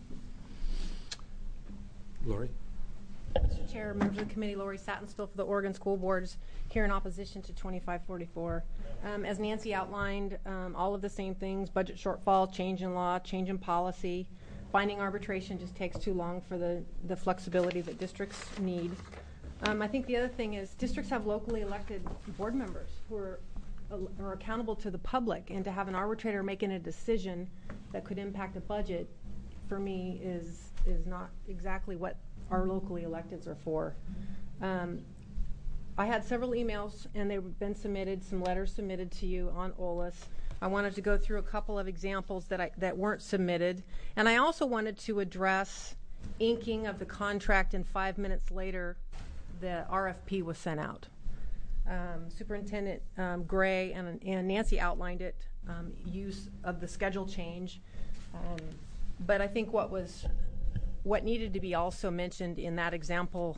Lori? Mister Chair, members of the committee, Lori Sattenstill for the Oregon School Boards, here in opposition to twenty-five forty-four. Um, as Nancy outlined, um, all of the same things: budget shortfall, change in law, change in policy. Binding arbitration just takes too long for the, the flexibility that districts need. Um, I think the other thing is districts have locally elected board members who are, uh, are accountable to the public, and to have an arbitrator making a decision that could impact a budget, for me, is is not exactly what our locally electeds are for. Um, I had several emails, and they've been submitted, some letters submitted to you on O L A S. I wanted to go through a couple of examples that I, that weren't submitted. And I also wanted to address inking of the contract, and five minutes later, the R F P was sent out. Um, Superintendent um, Gray and, and Nancy outlined it um, use of the schedule change. Um, but I think what was, what needed to be also mentioned in that example,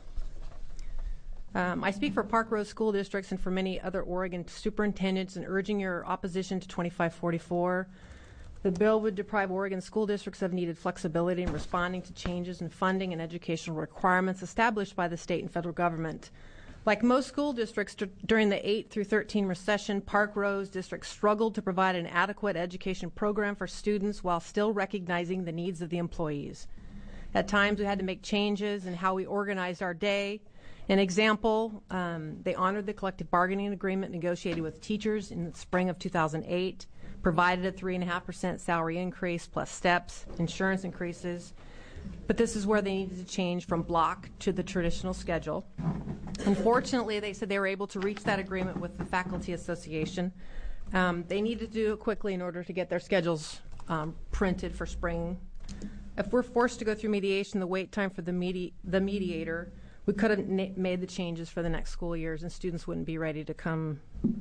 um, I speak for Park Rose School Districts and for many other Oregon superintendents in urging your opposition to twenty-five forty-four. The bill would deprive Oregon school districts of needed flexibility in responding to changes in funding and educational requirements established by the state and federal government. Like most school districts d- during the eight through thirteen recession, Park Rose District struggled to provide an adequate education program for students while still recognizing the needs of the employees. At times, we had to make changes in how we organized our day. An example, um, they honored the collective bargaining agreement negotiated with teachers in the spring of two thousand eight, provided a three point five percent salary increase plus steps, insurance increases. But this is where they needed to change from block to the traditional schedule. Unfortunately, they said they were able to reach that agreement with the Faculty Association. Um, they needed to do it quickly in order to get their schedules um, printed for spring. If we're forced to go through mediation, the wait time for the, medi- the mediator, we could have na- made the changes for the next school years, and students wouldn't be ready to come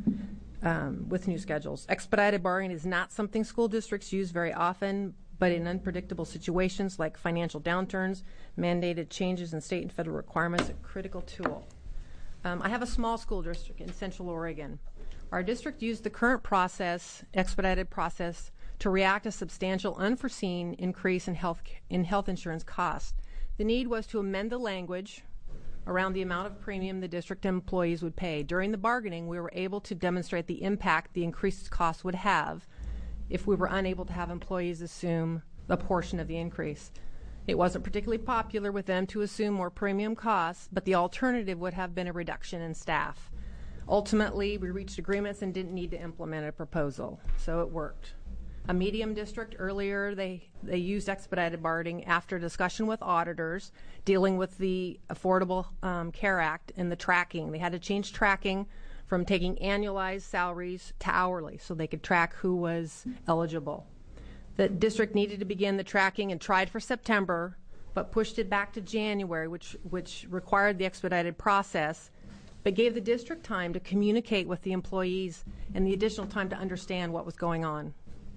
um, with new schedules. Expedited bargaining is not something school districts use very often, but in unpredictable situations like financial downturns, mandated changes in state and federal requirements, a critical tool. Um, I have a small school district in Central Oregon. Our district used the current process, expedited process, to react to substantial unforeseen increase in health in health insurance costs. The need was to amend the language around the amount of premium the district employees would pay. During the bargaining, we were able to demonstrate the impact the increased costs would have if we were unable to have employees assume a portion of the increase. It wasn't particularly popular with them to assume more premium costs, but the alternative would have been a reduction in staff. Ultimately, we reached agreements and didn't need to implement a proposal, so it worked. A medium district earlier, they, they used expedited bargaining after discussion with auditors dealing with the Affordable um, Care Act and the tracking. They had to change tracking from taking annualized salaries to hourly so they could track who was eligible. The district needed to begin the tracking and tried for September, but pushed it back to January, which, which required the expedited process, but gave the district time to communicate with the employees and the additional time to understand what was going on.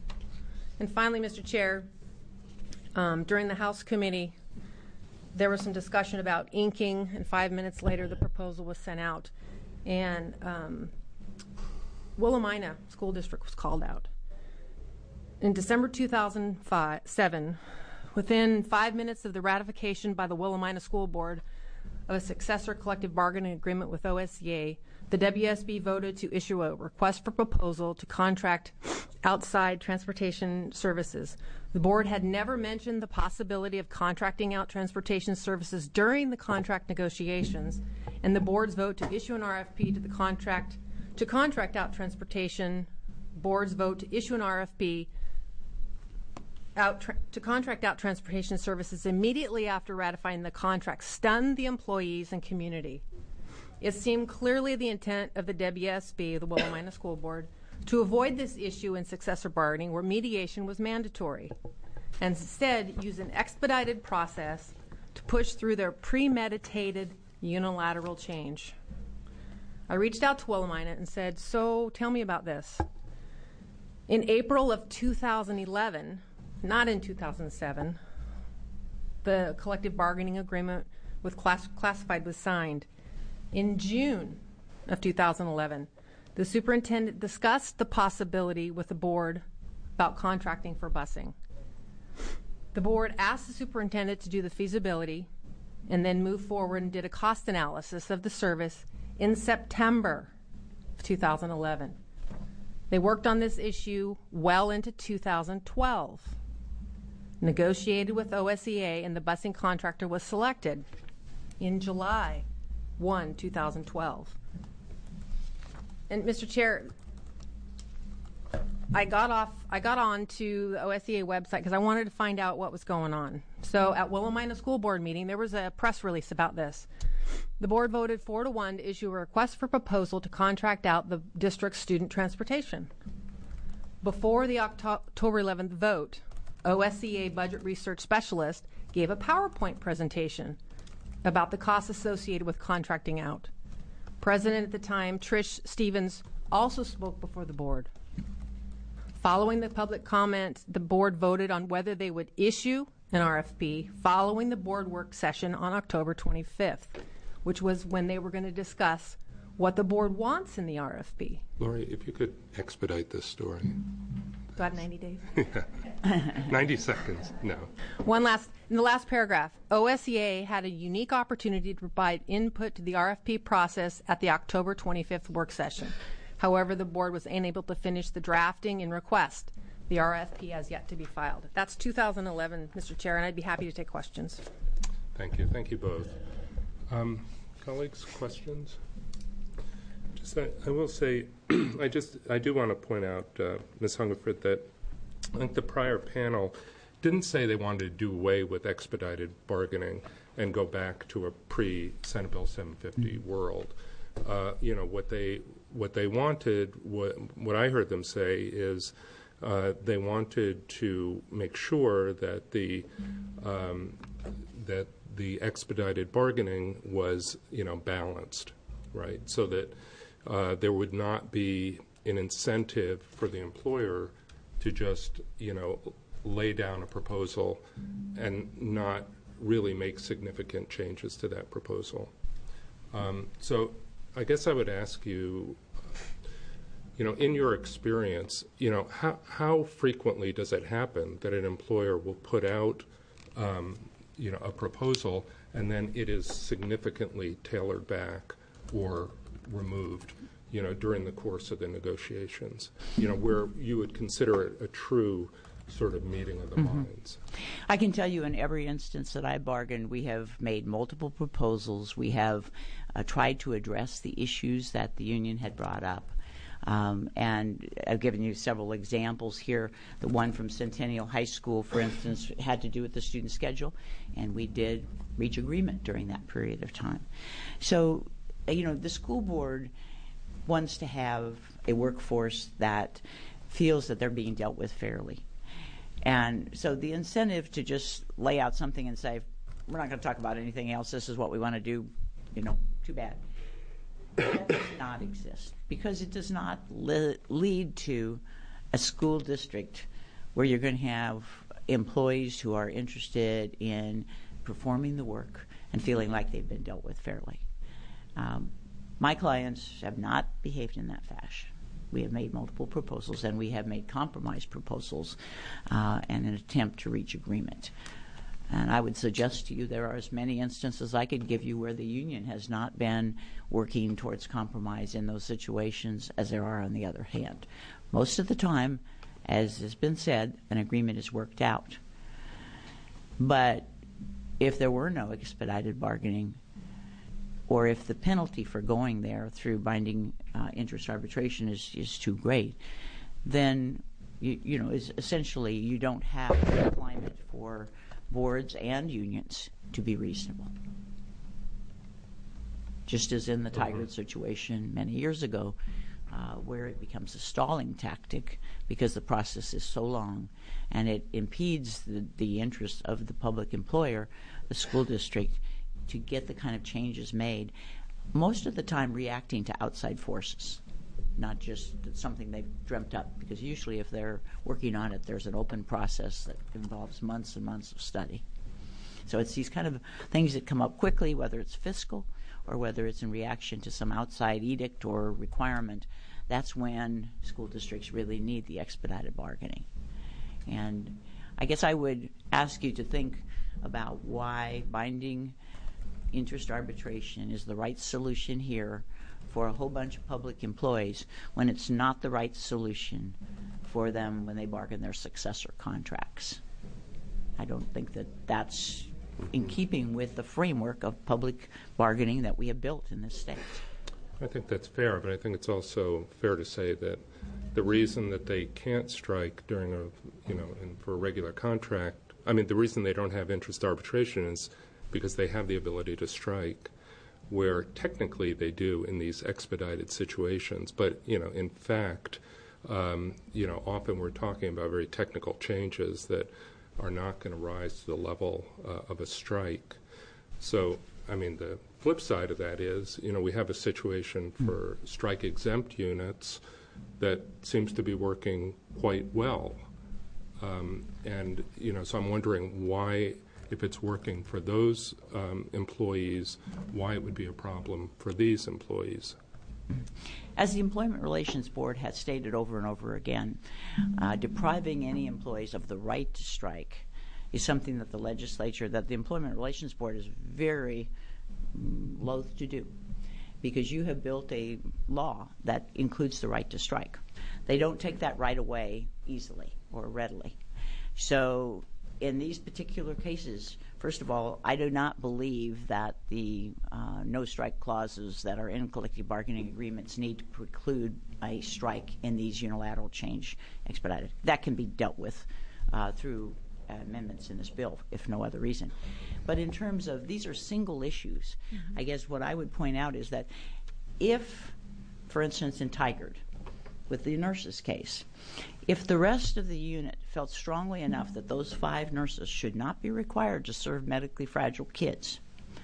And finally, Mister Chair, um, during the House committee, there was some discussion about inking, and five minutes later the proposal was sent out. And um, Willamina School District was called out. In December two thousand seven, within five minutes of the ratification by the Willamina School Board of a successor collective bargaining agreement with O S C A, the W S B voted to issue a request for proposal to contract outside transportation services. The board had never mentioned the possibility of contracting out transportation services during the contract negotiations, and the board's vote to issue an R F P to the contract to contract out transportation, board's vote to issue an R F P out tra- to contract out transportation services immediately after ratifying the contract stunned the employees and community. It seemed clearly the intent of the W S B, the Willamina School Board, to avoid this issue in successor bargaining where mediation was mandatory, and instead use an expedited process to push through their premeditated unilateral change. I reached out to Willamina and said, so tell me about this. In April of two thousand eleven, not in two thousand seven, the collective bargaining agreement with class- classified was signed. In June of two thousand eleven, the superintendent discussed the possibility with the board about contracting for busing. The board asked the superintendent to do the feasibility and then move forward and did a cost analysis of the service in September of two thousand eleven. They worked on this issue well into two thousand twelve, negotiated with O S C A, and the busing contractor was selected in July first, two thousand twelve. And Mister Chair, I got off. I got on to the O S C A website because I wanted to find out what was going on. So at Willamina School Board meeting, there was a press release about this. The board voted four to one to issue a request for proposal to contract out the district's student transportation. Before the October eleventh vote, O S C A budget research specialist gave a PowerPoint presentation about the costs associated with contracting out. President at the time, Trish Stevens, also spoke before the board. Following the public comment, the board voted on whether they would issue an R F P following the board work session on October twenty-fifth, which was when they were going to discuss what the board wants in the R F P. Lori, if you could expedite this story. Do I have ninety days? ninety seconds, no. One last, in the last paragraph, O S E A had a unique opportunity to provide input to the R F P process at the October twenty-fifth work session. However, the board was unable to finish the drafting and request. The R F P has yet to be filed. That's two thousand eleven, Mister Chair, and I'd be happy to take questions. Thank you. Thank you both. Um, colleagues, questions? Just, I, I will say, I just, I do want to point out, uh, Miz Hungerford, that I think the prior panel didn't say they wanted to do away with expedited bargaining and go back to a pre-Senate Bill seven fifty mm-hmm. world. Uh, you know, what they what they wanted, what, what I heard them say is uh, they wanted to make sure that the um, that the expedited bargaining was, you know, balanced, right? So that uh, there would not be an incentive for the employer to just, you know, lay down a proposal and not really make significant changes to that proposal. Um, so I guess I would ask you, you know, in your experience, you know, how, how frequently does it happen that an employer will put out, um, you know, a proposal and then it is significantly tailored back or removed, you know, during the course of the negotiations, you know, where you would consider it a true sort of meeting of the mm-hmm. minds? I can tell you in every instance that I bargained, we have made multiple proposals. We have uh, tried to address the issues that the union had brought up. Um, and I've given you several examples here. The one from Centennial High School, for instance, had to do with the student schedule, and we did reach agreement during that period of time. So, you know, the school board wants to have a workforce that feels that they're being dealt with fairly. And so the incentive to just lay out something and say, we're not going to talk about anything else, this is what we want to do, you know, too bad. That does not exist because it does not li- lead to a school district where you're going to have employees who are interested in performing the work and feeling like they've been dealt with fairly. Um, my clients have not behaved in that fashion. We have made multiple proposals, and we have made compromise proposals uh, in an attempt to reach agreement. And I would suggest to you there are as many instances I could give you where the union has not been working towards compromise in those situations as there are on the other hand. Most of the time, as has been said, an agreement is worked out. But if there were no expedited bargaining, or if the penalty for going there through binding uh, interest arbitration is, is too great, then you, you know, is essentially you don't have a climate for boards and unions to be reasonable. Just as in the Tigard situation many years ago, uh, where it becomes a stalling tactic because the process is so long and it impedes the, the interest of the public employer, the school district, to get the kind of changes made, most of the time reacting to outside forces, not just something they've dreamt up, because usually if they're working on it, there's an open process that involves months and months of study. So it's these kind of things that come up quickly, whether it's fiscal or whether it's in reaction to some outside edict or requirement. That's when school districts really need the expedited bargaining. And I guess I would ask you to think about why binding interest arbitration is the right solution here for a whole bunch of public employees when it's not the right solution for them when they bargain their successor contracts. I don't think that that's in keeping with the framework of public bargaining that we have built in this state. I think that's fair, but I think it's also fair to say that the reason that they can't strike during a, you know, in, for a regular contract, I mean, the reason they don't have interest arbitration is because they have the ability to strike, where technically they do in these expedited situations. But, you know, in fact, um, you know, often we're talking about very technical changes that are not going to rise to the level uh, of a strike. So, I mean, the flip side of that is, you know, we have a situation for strike-exempt units that seems to be working quite well. Um, and, you know, so I'm wondering why, if it's working for those um, employees, why it would be a problem for these employees. As the Employment Relations Board has stated over and over again, uh, depriving any employees of the right to strike is something that the legislature, that the Employment Relations Board is very mm, loath to do, because you have built a law that includes the right to strike. They don't take that right away easily or readily. So in these particular cases, first of all, I do not believe that the uh, no strike clauses that are in collective bargaining agreements need to preclude a strike in these unilateral change expedited. That can be dealt with uh, through uh, amendments in this bill, if no other reason. But in terms of, these are single issues, mm-hmm. I guess what I would point out is that if, for instance, in Tigard, with the nurses case, if the rest of the unit felt strongly enough that those five nurses should not be required to serve medically fragile kids,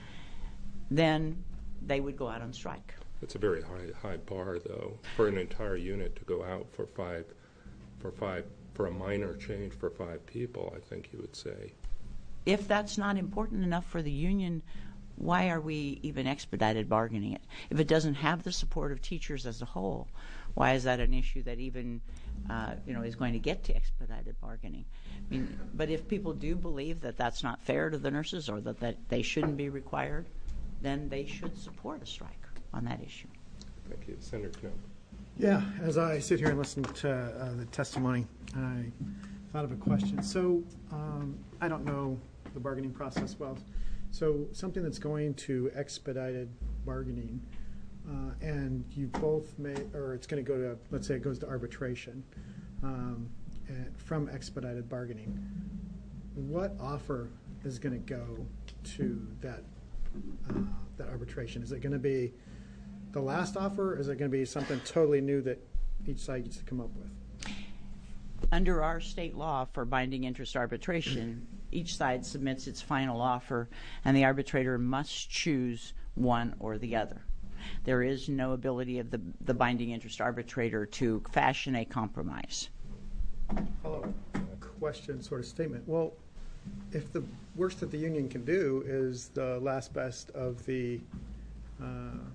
then they would go out on strike. It's a very high high bar, though, for an entire unit to go out for five, for five, for a minor change for five people, I think you would say. If that's not important enough for the union, why are we even expedited bargaining it? If it doesn't have the support of teachers as a whole, why is that an issue that even uh, you know, is going to get to expedited bargaining? I mean, but if people do believe that that's not fair to the nurses, or that, that they shouldn't be required, then they should support a strike on that issue. Thank you. Senator Knopp. Yeah, as I sit here and listen to uh, the testimony, I thought of a question. So um, I don't know the bargaining process well. So something that's going to expedited bargaining, uh, and you both may, or it's going to go to, let's say it goes to arbitration um, and from expedited bargaining. What offer is going to go to that uh, that arbitration? Is it going to be the last offer, or is it going to be something totally new that each side gets to come up with? Under our state law for binding interest arbitration, each side submits its final offer, and the arbitrator must choose one or the other. There is no ability of the, the binding interest arbitrator to fashion a compromise. Follow-up question, sort of statement. Well, if the worst that the union can do is the last best of the uh,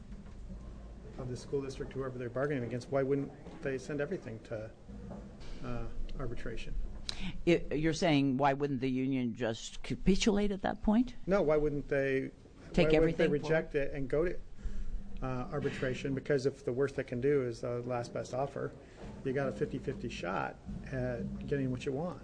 of the school district, whoever they're bargaining against, why wouldn't they send everything to uh, arbitration? It, you're saying why wouldn't the union just capitulate at that point? No, why wouldn't they take why everything? Wouldn't they reject it and go to uh, arbitration? Because if the worst they can do is the last best offer, you got a fifty-fifty shot at getting what you want.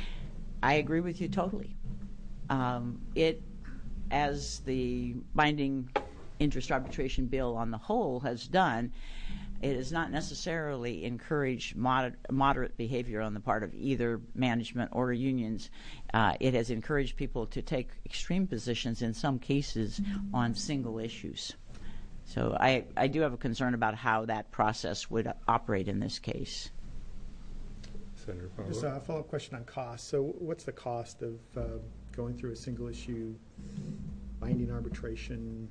I agree with you totally. Um, it, as the binding interest arbitration bill on the whole has done, it has not necessarily encouraged moder- moderate behavior on the part of either management or unions. Uh, it has encouraged people to take extreme positions in some cases on single issues. So I, I do have a concern about how that process would operate in this case. Senator Fowler. Just a follow-up question on cost. So what's the cost of uh, going through a single issue binding arbitration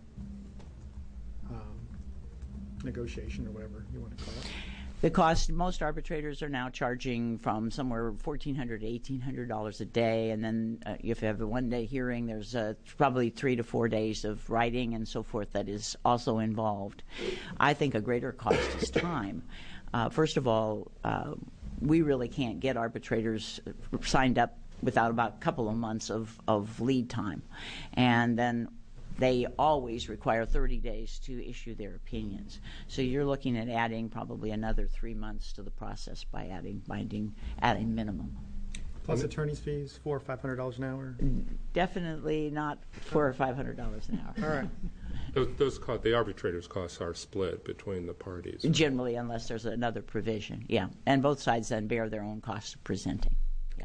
um, negotiation, or whatever you want to call it? The cost, most arbitrators are now charging from somewhere fourteen hundred dollars to eighteen hundred dollars a day, and then uh, if you have a one-day hearing, there's uh, probably three to four days of writing and so forth that is also involved. I think a greater cost is time. Uh, first of all, uh, we really can't get arbitrators signed up without about a couple of months of, of lead time. And then they always require thirty days to issue their opinions. So you're looking at adding probably another three months to the process by adding binding at a minimum. Plus attorney's fees, four or five hundred dollars an hour. Definitely not four or five hundred dollars an hour. All right. Those, those co- the arbitrators' costs are split between the parties. Generally, unless there's another provision, yeah. And both sides then bear their own costs of presenting. Yes.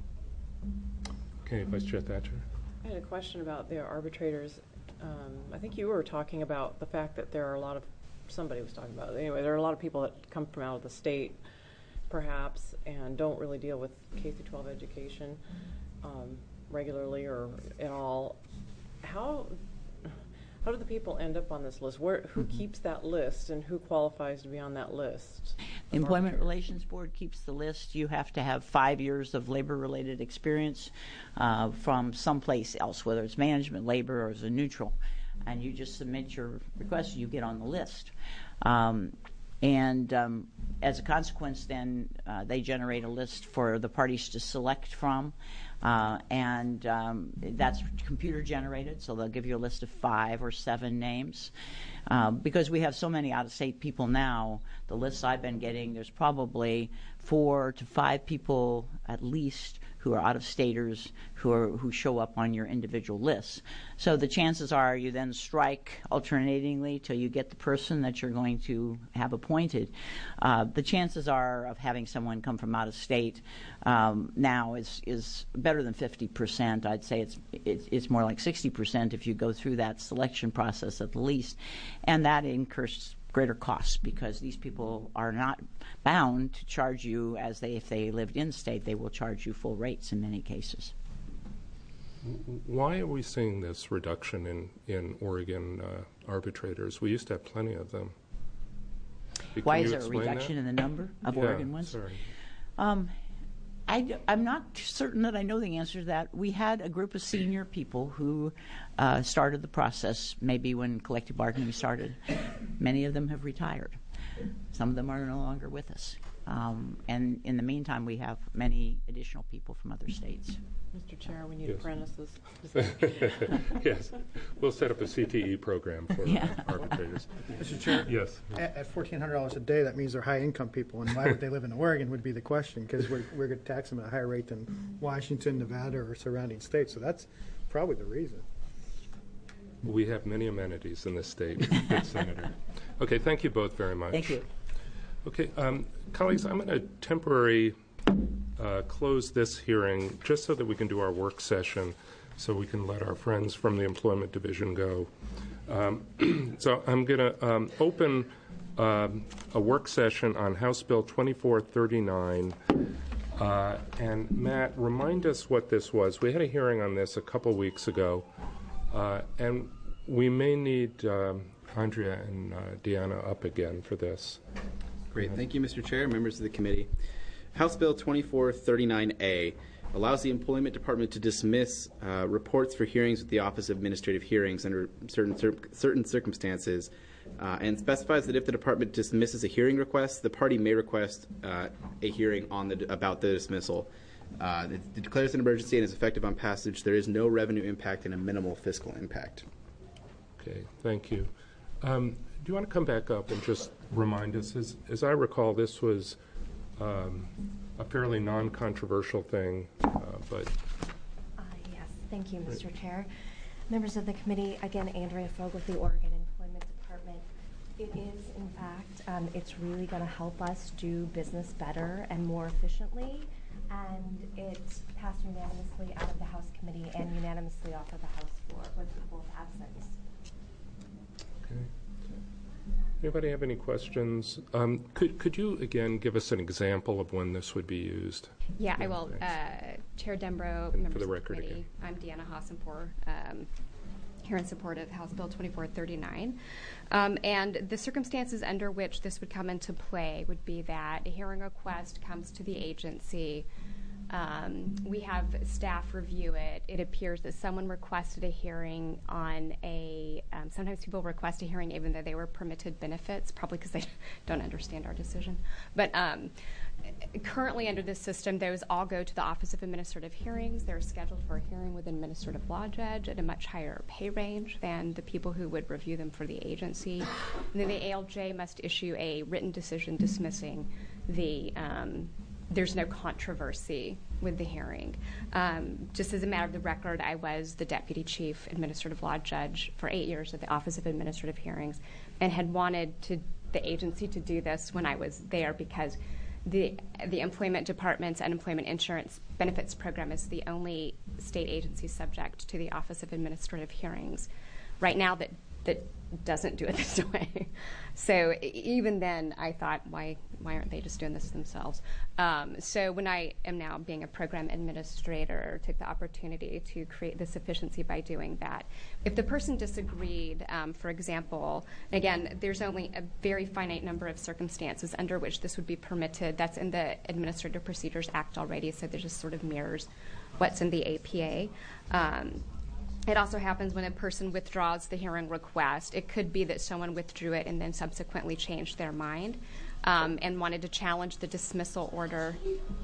Okay, Vice Chair Thatcher. I had a question about the arbitrators. Um, I think you were talking about the fact that there are a lot of, somebody was talking about it. Anyway, there are a lot of people that come from out of the state, perhaps, and don't really deal with K through twelve education um, regularly or at all. How, how do the people end up on this list? Where, who Mm-hmm. keeps that list, and who qualifies to be on that list? The Employment Relations Board keeps the list. You have to have five years of labor-related experience uh, from someplace else, whether it's management, labor, or as a neutral. And you just submit your request, you get on the list. Um, and um, as a consequence, then uh, they generate a list for the parties to select from. Uh, and um, that's computer generated, so they'll give you a list of five or seven names. Uh, because we have so many out-of-state people now, the lists I've been getting, there's probably four to five people at least who are out-of-staters who are who show up on your individual lists. So the chances are you then strike alternatingly till you get the person that you're going to have appointed. Uh, the chances are of having someone come from out of state um, now is is better than fifty percent. I'd say it's, it's it's more like sixty percent if you go through that selection process at the least, and that incurs greater costs because these people are not bound to charge you as they if they lived in state. They will charge you full rates in many cases. Why are we seeing this reduction in, in Oregon uh, arbitrators? We used to have plenty of them. Can Why you is there a explain reduction that? in the number of Yeah, Oregon ones? Sorry. Um, I, am not certain that I know the answer to that. We had a group of senior people who uh, started the process maybe when collective bargaining started. Many of them have retired. Some of them are no longer with us. Um, and in the meantime, we have many additional people from other states. Mister Chair, we need Yes. apprentices. Yes. We'll set up a C T E program for Yeah. arbitrators. Mister Chair? Yes. At, at fourteen hundred dollars a day, that means they're high-income people, and why would they live in Oregon would be the question, because we're, we're going to tax them at a higher rate than Washington, Nevada, or surrounding states, so that's probably the reason. We have many amenities in this state, good Senator. Okay, thank you both very much. Thank you. Okay, um, colleagues, I'm going to temporarily uh, close this hearing just so that we can do our work session, so we can let our friends from the Employment Division go. Um, so I'm going to um, open um, a work session on House Bill twenty-four thirty-nine. Uh, and Matt, remind us what this was. We had a hearing on this a couple weeks ago, uh, and we may need um, Andrea and uh, Deanna up again for this. Great. Thank you, Mister Chair, members of the committee. House Bill twenty-four thirty-nine A allows the Employment Department to dismiss uh, reports for hearings with the Office of Administrative Hearings under certain cir- certain circumstances, uh, and specifies that if the department dismisses a hearing request, the party may request uh, a hearing on the about the dismissal. Uh, it, it declares an emergency and is effective on passage. There is no revenue impact and a minimal fiscal impact. Okay, thank you. Um, do you want to come back up and just remind us? As, as I recall, this was um, a fairly non-controversial thing, uh, but... Uh, yes, thank you, Mister Chair. Members of the committee, again, Andrea Fogg with the Oregon Employment Department. It is, in fact, um, it's really going to help us do business better and more efficiently, and it passed unanimously out of the House committee and unanimously off of the House floor with a couple of absents. Okay. Anybody have any questions? Um, could could you again give us an example of when this would be used? Yeah, I will. Uh, Chair Dembro, And members for the of record the committee, again. I'm Deanna Hassenpour, um, here in support of House Bill twenty-four thirty-nine. Um, and the circumstances under which this would come into play would be that a hearing request comes to the agency. Um, we have staff review it. It appears that someone requested a hearing on a, um, sometimes people request a hearing even though they were permitted benefits, probably because they don't understand our decision. But um, currently under this system, those all go to the Office of Administrative Hearings. They're scheduled for a hearing with an administrative law judge at a much higher pay range than the people who would review them for the agency. And then the A L J must issue a written decision dismissing the um, there's no controversy with the hearing. Um, just as a matter of the record, I was the Deputy Chief Administrative Law Judge for eight years at the Office of Administrative Hearings and had wanted to, the agency to do this when I was there because the, the Employment Department's Unemployment Insurance Benefits Program is the only state agency subject to the Office of Administrative Hearings. Right now that that doesn't do it this way. So even then, I thought, why why aren't they just doing this themselves? Um, so when I am now being a program administrator, took the opportunity to create this efficiency by doing that. If the person disagreed, um, for example, again, there's only a very finite number of circumstances under which this would be permitted. That's in the Administrative Procedures Act already, so there just sort of mirrors what's in the A P A. Um, It also happens when a person withdraws the hearing request. It could be that someone withdrew it and then subsequently changed their mind um, and wanted to challenge the dismissal order.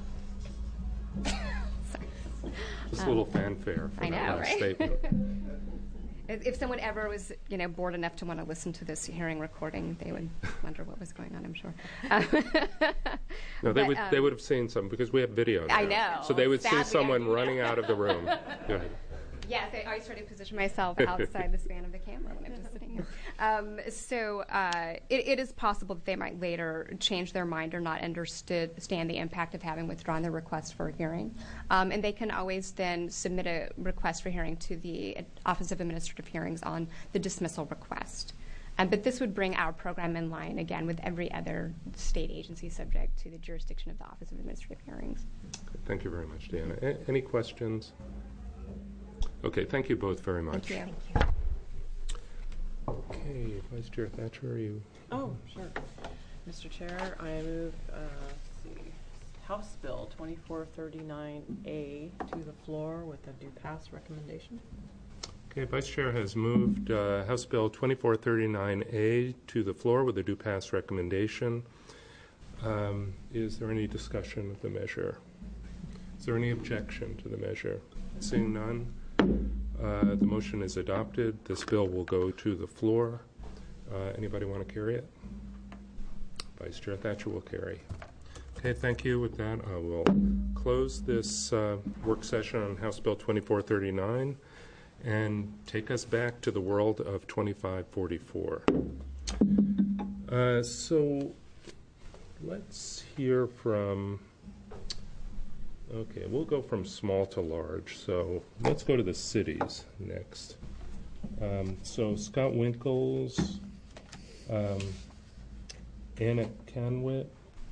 Sorry. Just a Um, little fanfare for I that know, last right? statement. If if someone ever was, you know, bored enough to want to listen to this hearing recording, they would wonder what was going on, I'm sure. Um, No, they but, would um, they would have seen some, because we have video now. I know. So they would Sadly, see someone I do. running out of the room. Go ahead. Yes, I always try to position myself outside the span of the camera when I'm just sitting here. Um, so uh, it, it is possible that they might later change their mind or not understand the impact of having withdrawn their request for a hearing. Um, and they can always then submit a request for hearing to the Office of Administrative Hearings on the dismissal request. Um, but this would bring our program in line, again, with every other state agency subject to the jurisdiction of the Office of Administrative Hearings. Thank you very much, Deanna. A- any questions? Okay, thank you both very much. Thank you. Thank you. Okay, Vice Chair Thatcher, are you? Oh, sure. Mister Chair, I move, uh, let's see, House Bill twenty-four thirty-nine A to the floor with a due pass recommendation. Okay, Vice Chair has moved uh, House Bill twenty-four thirty-nine A to the floor with a due pass recommendation. Um, is there any discussion of the measure? Is there any objection to the measure? Seeing none, uh, the motion is adopted. This bill will go to the floor. Uh, anybody want to carry it? Vice Chair Thatcher will carry. Okay, thank you. With that, I will close this uh, work session on House Bill twenty-four thirty-nine and take us back to the world of twenty-five forty-four. Uh, so let's hear from, okay, we'll go from small to large. So let's go to the cities next. Um, so Scott Winkles, um, Anna Canwit,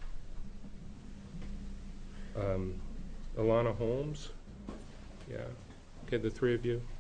um, Alana Holmes. Yeah. Okay, the three of you.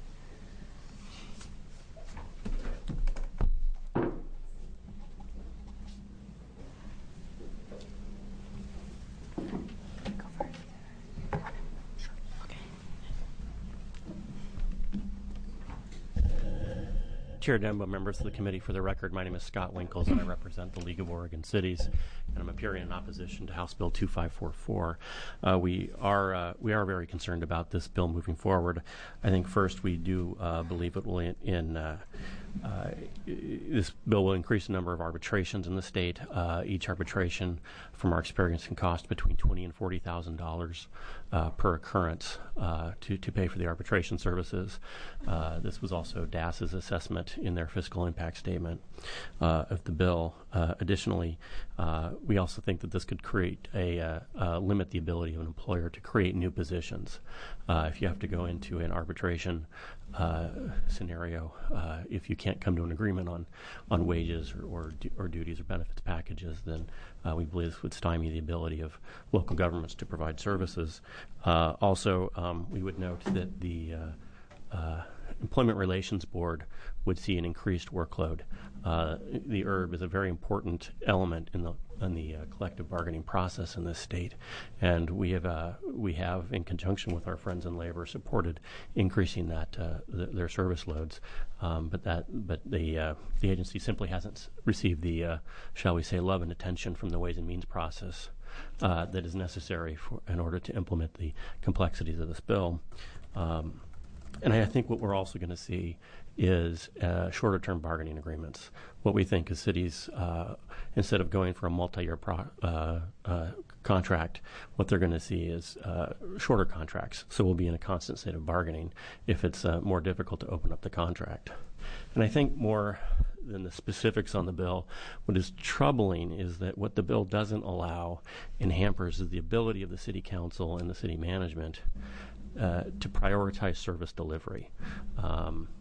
Chair Dembo, members of the committee, for the record, my name is Scott Winkles, and I represent the League of Oregon Cities, and I'm appearing in opposition to House Bill twenty-five forty-four. Uh, we are uh, we are very concerned about this bill moving forward. I think first we do uh, believe it will in, in uh, uh, this bill will increase the number of arbitrations in the state. Uh, each arbitration, from our experience, can cost between twenty and forty thousand dollars uh, per occurrence uh, to to pay for the arbitration services. Uh, this was also D A S's assessment in their fiscal impact statement uh, of the bill. Uh, additionally, uh, we also think that this could create a uh, uh, limit the ability of an employer to create new positions. Uh, if you have to go into an arbitration uh, scenario, uh, if you can't come to an agreement on on wages or or, du- or duties or benefits packages, then uh, we believe this would stymie the ability of local governments to provide services. Uh, also, um, we would note that the uh, uh, Employment Relations Board would see an increased workload. Uh, the E R B is a very important element in the in the uh, collective bargaining process in this state, and we have uh, we have, in conjunction with our friends in labor, supported increasing that uh, th- their service loads. Um, but that but the uh, the agency simply hasn't received the uh, shall we say love and attention from the Ways and Means process uh, that is necessary for in order to implement the complexities of this bill. Um, And I think what we're also going to see is uh, shorter-term bargaining agreements. What we think is cities, uh, instead of going for a multi-year pro- uh, uh, contract, what they're going to see is uh, shorter contracts. So we'll be in a constant state of bargaining if it's uh, more difficult to open up the contract. And I think more than the specifics on the bill, what is troubling is that what the bill doesn't allow and hampers is the ability of the city council and the city management Uh, to prioritize service delivery. Um,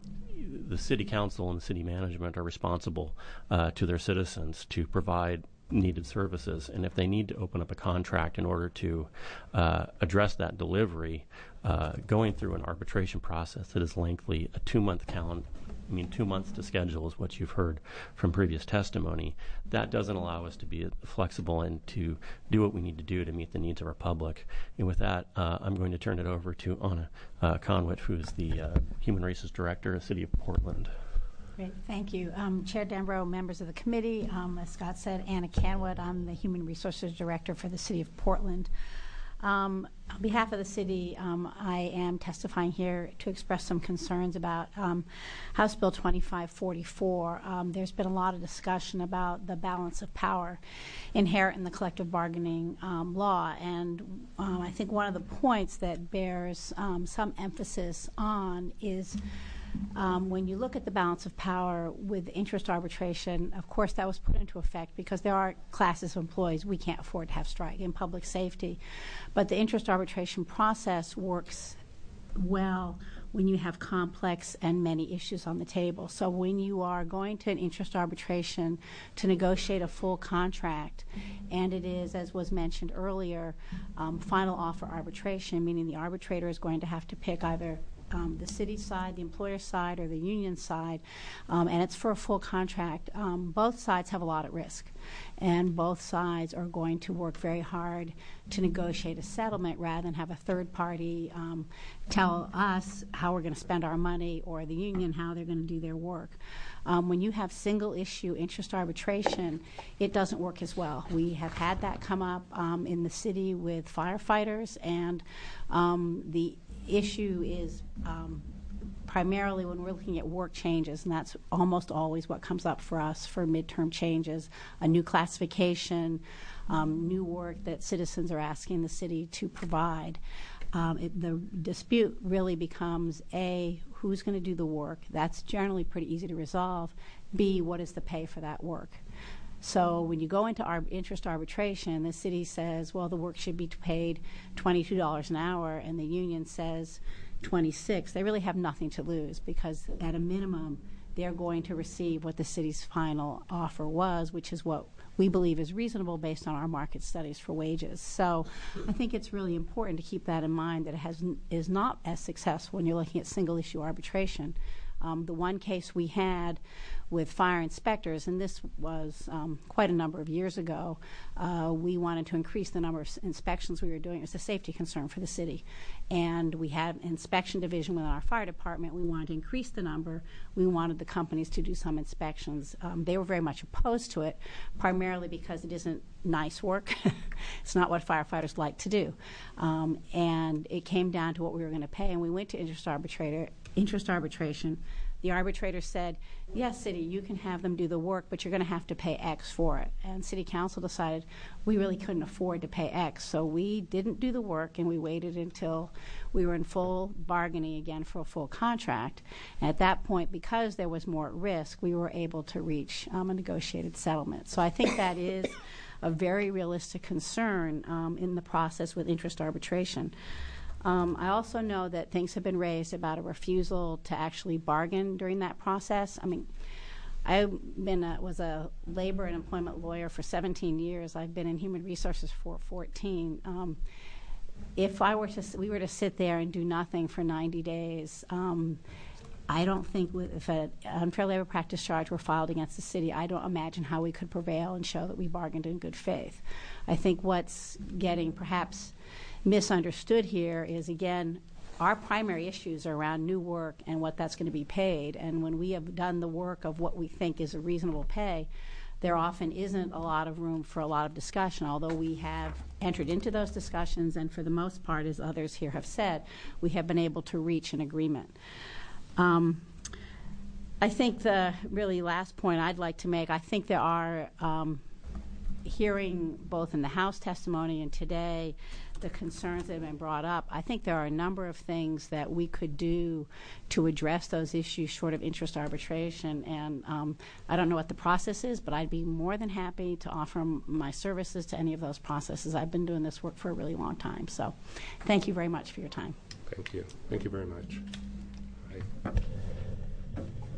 the city council and the city management are responsible uh, to their citizens to provide needed services, and if they need to open up a contract in order to uh, address that delivery, uh, going through an arbitration process that is lengthy, a two-month calendar, I mean, two months to schedule is what you've heard from previous testimony. That doesn't allow us to be flexible and to do what we need to do to meet the needs of our public. And with that, uh, I'm going to turn it over to Anna uh, Conwit, who is the uh, Human Resources Director of the City of Portland. Great, thank you. Um, Chair Denbrough, members of the committee, um, as Scott said, Anna Conwit, I'm the Human Resources Director for the City of Portland. Um, on behalf of the city, um, I am testifying here to express some concerns about um, House Bill twenty-five forty-four. Um, there's been a lot of discussion about the balance of power inherent in the collective bargaining um, law, and um, I think one of the points that bears um, some emphasis on is Um, when you look at the balance of power with interest arbitration, of course that was put into effect because there are classes of employees we can't afford to have strike in public safety. But the interest arbitration process works well when you have complex and many issues on the table. So when you are going to an interest arbitration to negotiate a full contract, and it is, as was mentioned earlier, um, final offer arbitration, meaning the arbitrator is going to have to pick either Um, the city side, the employer side, or the union side, um, and it's for a full contract. Um, both sides have a lot at risk, and both sides are going to work very hard to negotiate a settlement rather than have a third party um, tell us how we're going to spend our money, or the union how they're going to do their work. Um, when you have single issue interest arbitration, it doesn't work as well. We have had that come up um, in the city with firefighters, and um, the issue is um, primarily when we're looking at work changes, and that's almost always what comes up for us for midterm changes, a new classification, um, new work that citizens are asking the city to provide. Um, it, the dispute really becomes, A, who's going to do the work? That's generally pretty easy to resolve. B, what is the pay for that work? So when you go into our interest arbitration, the city says, well, the work should be paid twenty-two dollars an hour, and the union says twenty-six. They really have nothing to lose because at a minimum, they're going to receive what the city's final offer was, which is what we believe is reasonable based on our market studies for wages. So I think it's really important to keep that in mind, that it has, is not as successful when you're looking at single issue arbitration. Um, the one case we had with fire inspectors, and this was um, quite a number of years ago, uh, we wanted to increase the number of inspections we were doing. It was a safety concern for the city. And we had an inspection division within our fire department. We wanted to increase the number. We wanted the companies to do some inspections. Um, they were very much opposed to it, primarily because it isn't nice work. It's not what firefighters like to do. Um, and it came down to what we were going to pay, and we went to interest arbitrator, interest arbitration. The arbitrator said, yes, city, you can have them do the work, but you're going to have to pay X for it. And city council decided we really couldn't afford to pay X. So we didn't do the work, and we waited until we were in full bargaining again for a full contract. And at that point, because there was more at risk, we were able to reach um, a negotiated settlement. So I think that is a very realistic concern um, in the process with interest arbitration. Um, I also know that things have been raised about a refusal to actually bargain during that process. I mean, I been a, was a labor and employment lawyer for seventeen years. I've been in human resources for fourteen. Um, if I were to, we were to sit there and do nothing for ninety days, um, I don't think with, if an unfair labor practice charge were filed against the city, I don't imagine how we could prevail and show that we bargained in good faith. I think what's getting perhaps misunderstood here is, again, our primary issues are around new work and what that's going to be paid. And when we have done the work of what we think is a reasonable pay, there often isn't a lot of room for a lot of discussion, although we have entered into those discussions, and for the most part, as others here have said, we have been able to reach an agreement. Um, I think the really last point I'd like to make, I think there are, um, hearing both in the House testimony and today, the concerns that have been brought up, I think there are a number of things that we could do to address those issues short of interest arbitration. And um, I don't know what the process is, but I'd be more than happy to offer m- my services to any of those processes. I've been doing this work for a really long time. So thank you very much for your time. Thank you. Thank you very much. Right.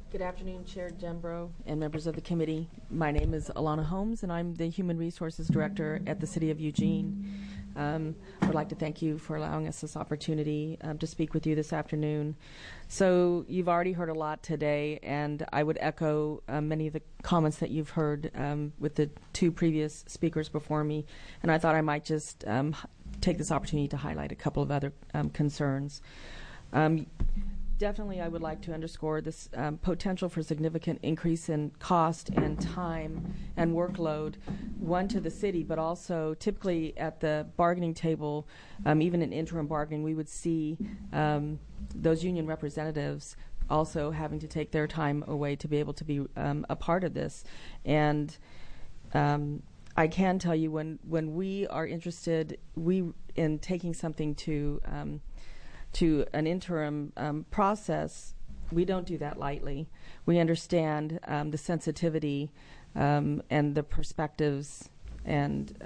Good afternoon, Chair Dembro and members of the committee. My name is Alana Holmes, and I'm the Human Resources Director at the City of Eugene. Um, I would like to thank you for allowing us this opportunity um, to speak with you this afternoon. So you've already heard a lot today, and I would echo um, many of the comments that you've heard um, with the two previous speakers before me, and I thought I might just um, take this opportunity to highlight a couple of other um, concerns. Um, Definitely, I would like to underscore this um, potential for significant increase in cost and time and workload, one to the city, but also typically at the bargaining table, um, even in interim bargaining, we would see um, those union representatives also having to take their time away to be able to be um, a part of this. And um, I can tell you when, when we are interested we in taking something to um, to an interim um, process, we don't do that lightly. We understand um, the sensitivity um, and the perspectives, and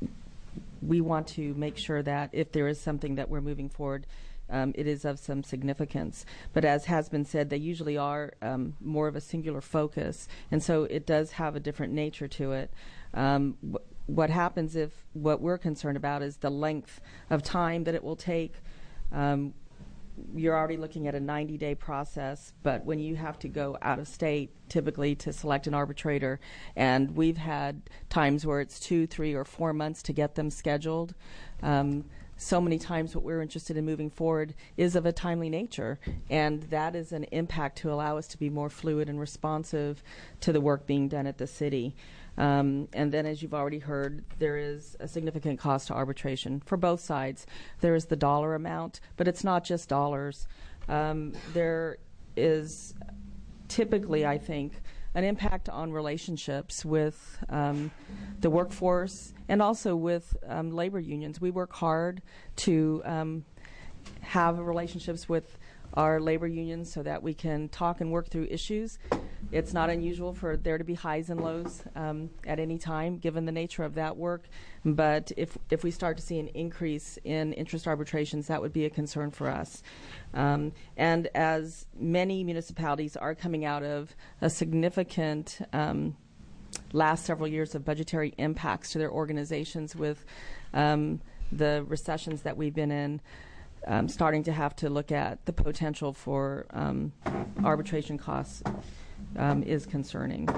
we want to make sure that if there is something that we're moving forward, um, it is of some significance. But as has been said, they usually are um, more of a singular focus, and so it does have a different nature to it. Um, wh- what happens if what we're concerned about is the length of time that it will take. Um, you're already looking at a ninety-day process, but when you have to go out of state, typically to select an arbitrator, and we've had times where it's two, three, or four months to get them scheduled. Um, so many times what we're interested in moving forward is of a timely nature, and that is an impact to allow us to be more fluid and responsive to the work being done at the city. Um, and then, as you've already heard, there is a significant cost to arbitration for both sides. There is the dollar amount, but it's not just dollars. Um, there is typically, I think, an impact on relationships with um, the workforce and also with um, labor unions. We work hard to um, have relationships with our labor unions so that we can talk and work through issues. It's not unusual for there to be highs and lows um, at any time, given the nature of that work. But if if we start to see an increase in interest arbitrations, that would be a concern for us. Um, and as many municipalities are coming out of a significant um, last several years of budgetary impacts to their organizations with um, the recessions that we've been in, Um, starting to have to look at the potential for um, arbitration costs um, is concerning.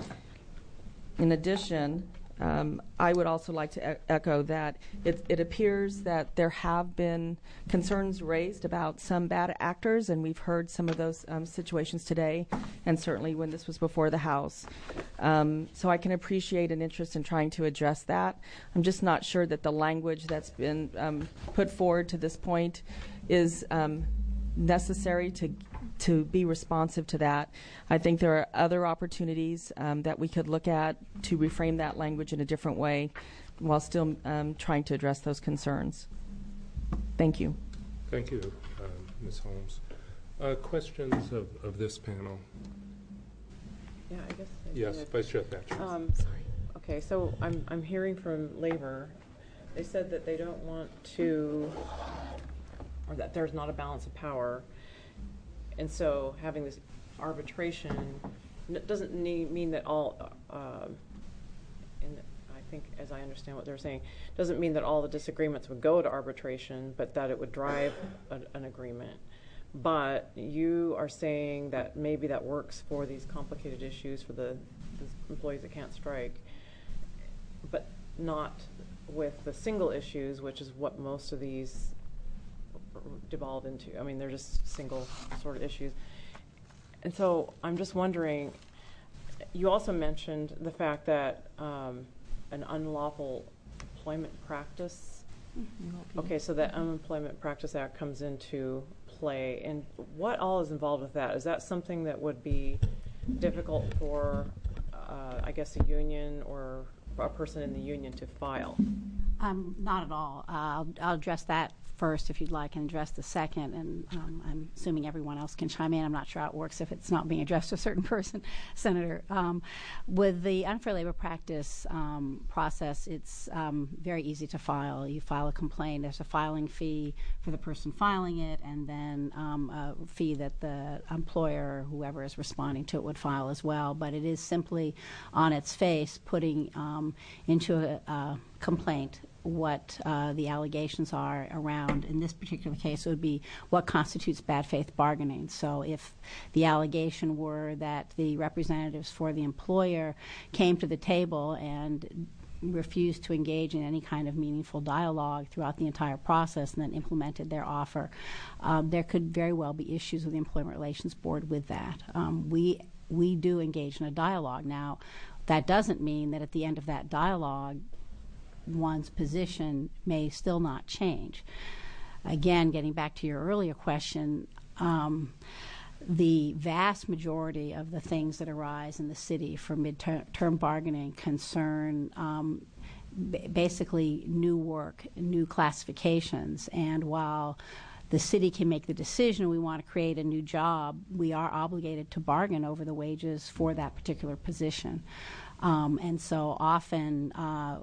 In addition, um, I would also like to e- echo that it, it appears that there have been concerns raised about some bad actors, and we've heard some of those um, situations today, and certainly when this was before the House. Um, so I can appreciate an interest in trying to address that. I'm just not sure that the language that's been um, put forward to this point is um, necessary to to be responsive to that. I think there are other opportunities um, that we could look at to reframe that language in a different way while still um, trying to address those concerns. Thank you. Thank you, uh, Miz Holmes. Uh, questions of, of this panel? Yeah, I guess. I Yes, did. Vice Chair Thatcher. Um, sorry. Okay, so I'm I'm hearing from labor. They said that they don't want to, or that there's not a balance of power, and so having this arbitration n- doesn't need, mean that all. Uh, and I think, as I understand what they're saying, doesn't mean that all the disagreements would go to arbitration, but that it would drive a, an agreement. But you are saying that maybe that works for these complicated issues for the, the employees that can't strike, but not with the single issues, which is what most of these devolve into. I mean, they're just single sort of issues. And so I'm just wondering, you also mentioned the fact that um, an unlawful employment practice. Mm-hmm. Okay, so that Unemployment Practice Act comes into play, and what all is involved with that? Is that something that would be difficult for, uh, I guess, a union or a person in the union to file? Um, not at all. Uh, I'll, I'll address that first, if you'd like, and address the second. And um, I'm assuming everyone else can chime in. I'm not sure how it works if it's not being addressed to a certain person, Senator. Um, with the unfair labor practice um, process, it's um, very easy to file. You file a complaint. There's a filing fee for the person filing it, and then um, a fee that the employer, whoever is responding to it, would file as well. But it is simply on its face putting um, into a, a complaint what uh, the allegations are around, in this particular case, it would be what constitutes bad faith bargaining. So if the allegation were that the representatives for the employer came to the table and refused to engage in any kind of meaningful dialogue throughout the entire process and then implemented their offer, um, there could very well be issues with the Employment Relations Board with that. Um, we, we do engage in a dialogue. Now, that doesn't mean that at the end of that dialogue, one's position may still not change. Again, getting back to your earlier question, um, the vast majority of the things that arise in the city for mid-term bargaining concern um, b- basically new work, new classifications. And while the city can make the decision we want to create a new job, we are obligated to bargain over the wages for that particular position. Um, and so often uh,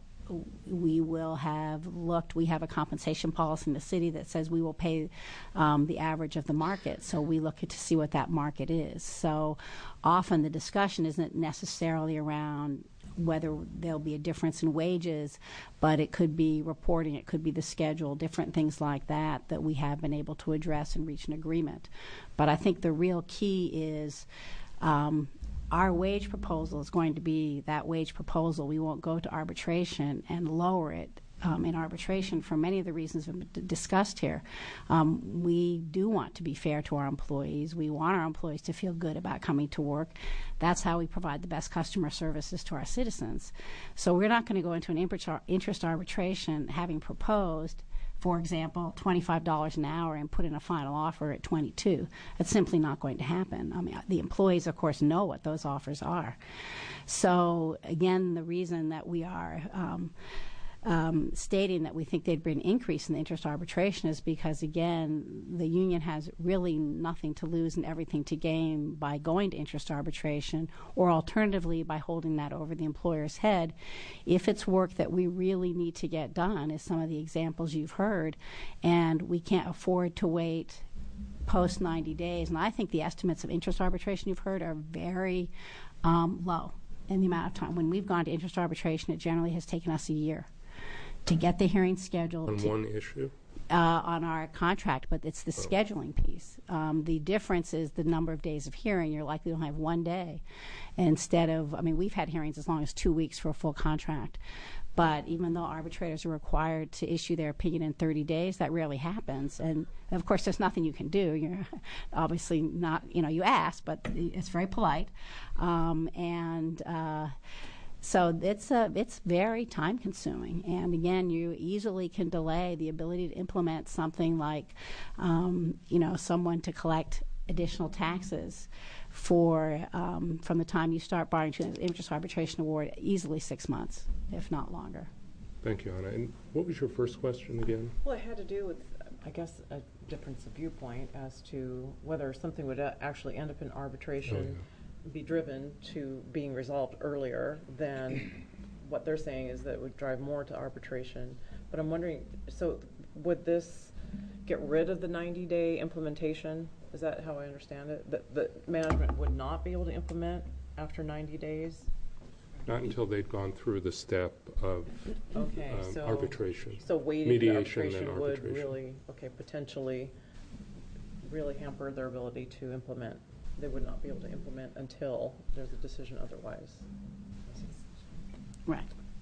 we will have looked, we have a compensation policy in the city that says we will pay um, the average of the market. So we look at to see what that market is. So often the discussion isn't necessarily around whether there'll be a difference in wages, but it could be reporting, it could be the schedule, different things like that that we have been able to address and reach an agreement. But I think the real key is um, our wage proposal is going to be that wage proposal. We won't go to arbitration and lower it um, in arbitration for many of the reasons we've d- discussed here. Um, we do want to be fair to our employees. We want our employees to feel good about coming to work. That's how we provide the best customer services to our citizens. So we're not going to go into an interest arbitration having proposed, for example, twenty-five dollars an hour and put in a final offer at twenty-two. It's simply not going to happen. I mean, the employees, of course, know what those offers are. So, again, the reason that we are um, um, stating that we think there'd be an increase in the interest arbitration is because, again, the union has really nothing to lose and everything to gain by going to interest arbitration, or alternatively by holding that over the employer's head. If it's work that we really need to get done, as some of the examples you've heard, and we can't afford to wait post ninety days, and I think the estimates of interest arbitration you've heard are very um, low in the amount of time. When we've gone to interest arbitration, it generally has taken us a year to get the hearing scheduled. On to, one issue? Uh, on our contract, but it's the oh. scheduling piece. Um, the difference is the number of days of hearing. You're likely to have one day instead of, I mean, we've had hearings as long as two weeks for a full contract. But even though arbitrators are required to issue their opinion in thirty days, that rarely happens. And, of course, there's nothing you can do. You're obviously not, you know, you ask, but it's very polite. Um, and uh, so it's uh, it's very time consuming. And, again, you easily can delay the ability to implement something like, um, you know, someone to collect additional taxes for um, from the time you start bargaining to the interest arbitration award, easily six months, if not longer. Thank you, Anna. And what was your first question again? Well, it had to do with, I guess, a difference of viewpoint as to whether something would uh, actually end up in arbitration, oh, yeah. be driven to being resolved earlier than what they're saying is that it would drive more to arbitration. But I'm wondering, so would this get rid of the ninety-day implementation? Is that how I understand it? That the management would not be able to implement after ninety days? Not until they'd gone through the step of okay, um, so, arbitration. So waiting mediation arbitration and would arbitration. really, okay, potentially really hamper their ability to implement. They would not be able to implement until there's a decision otherwise. Right.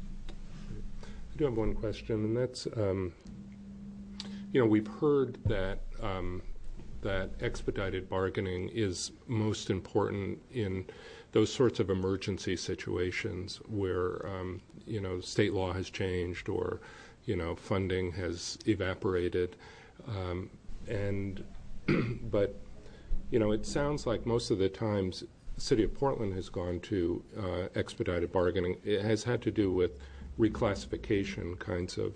I do have one question, and that's, um, you know, we've heard that um, that expedited bargaining is most important in those sorts of emergency situations where, um, you know, state law has changed or, you know, funding has evaporated. Um, and, but, you know, it sounds like most of the times the city of Portland has gone to uh, expedited bargaining. It has had to do with reclassification kinds of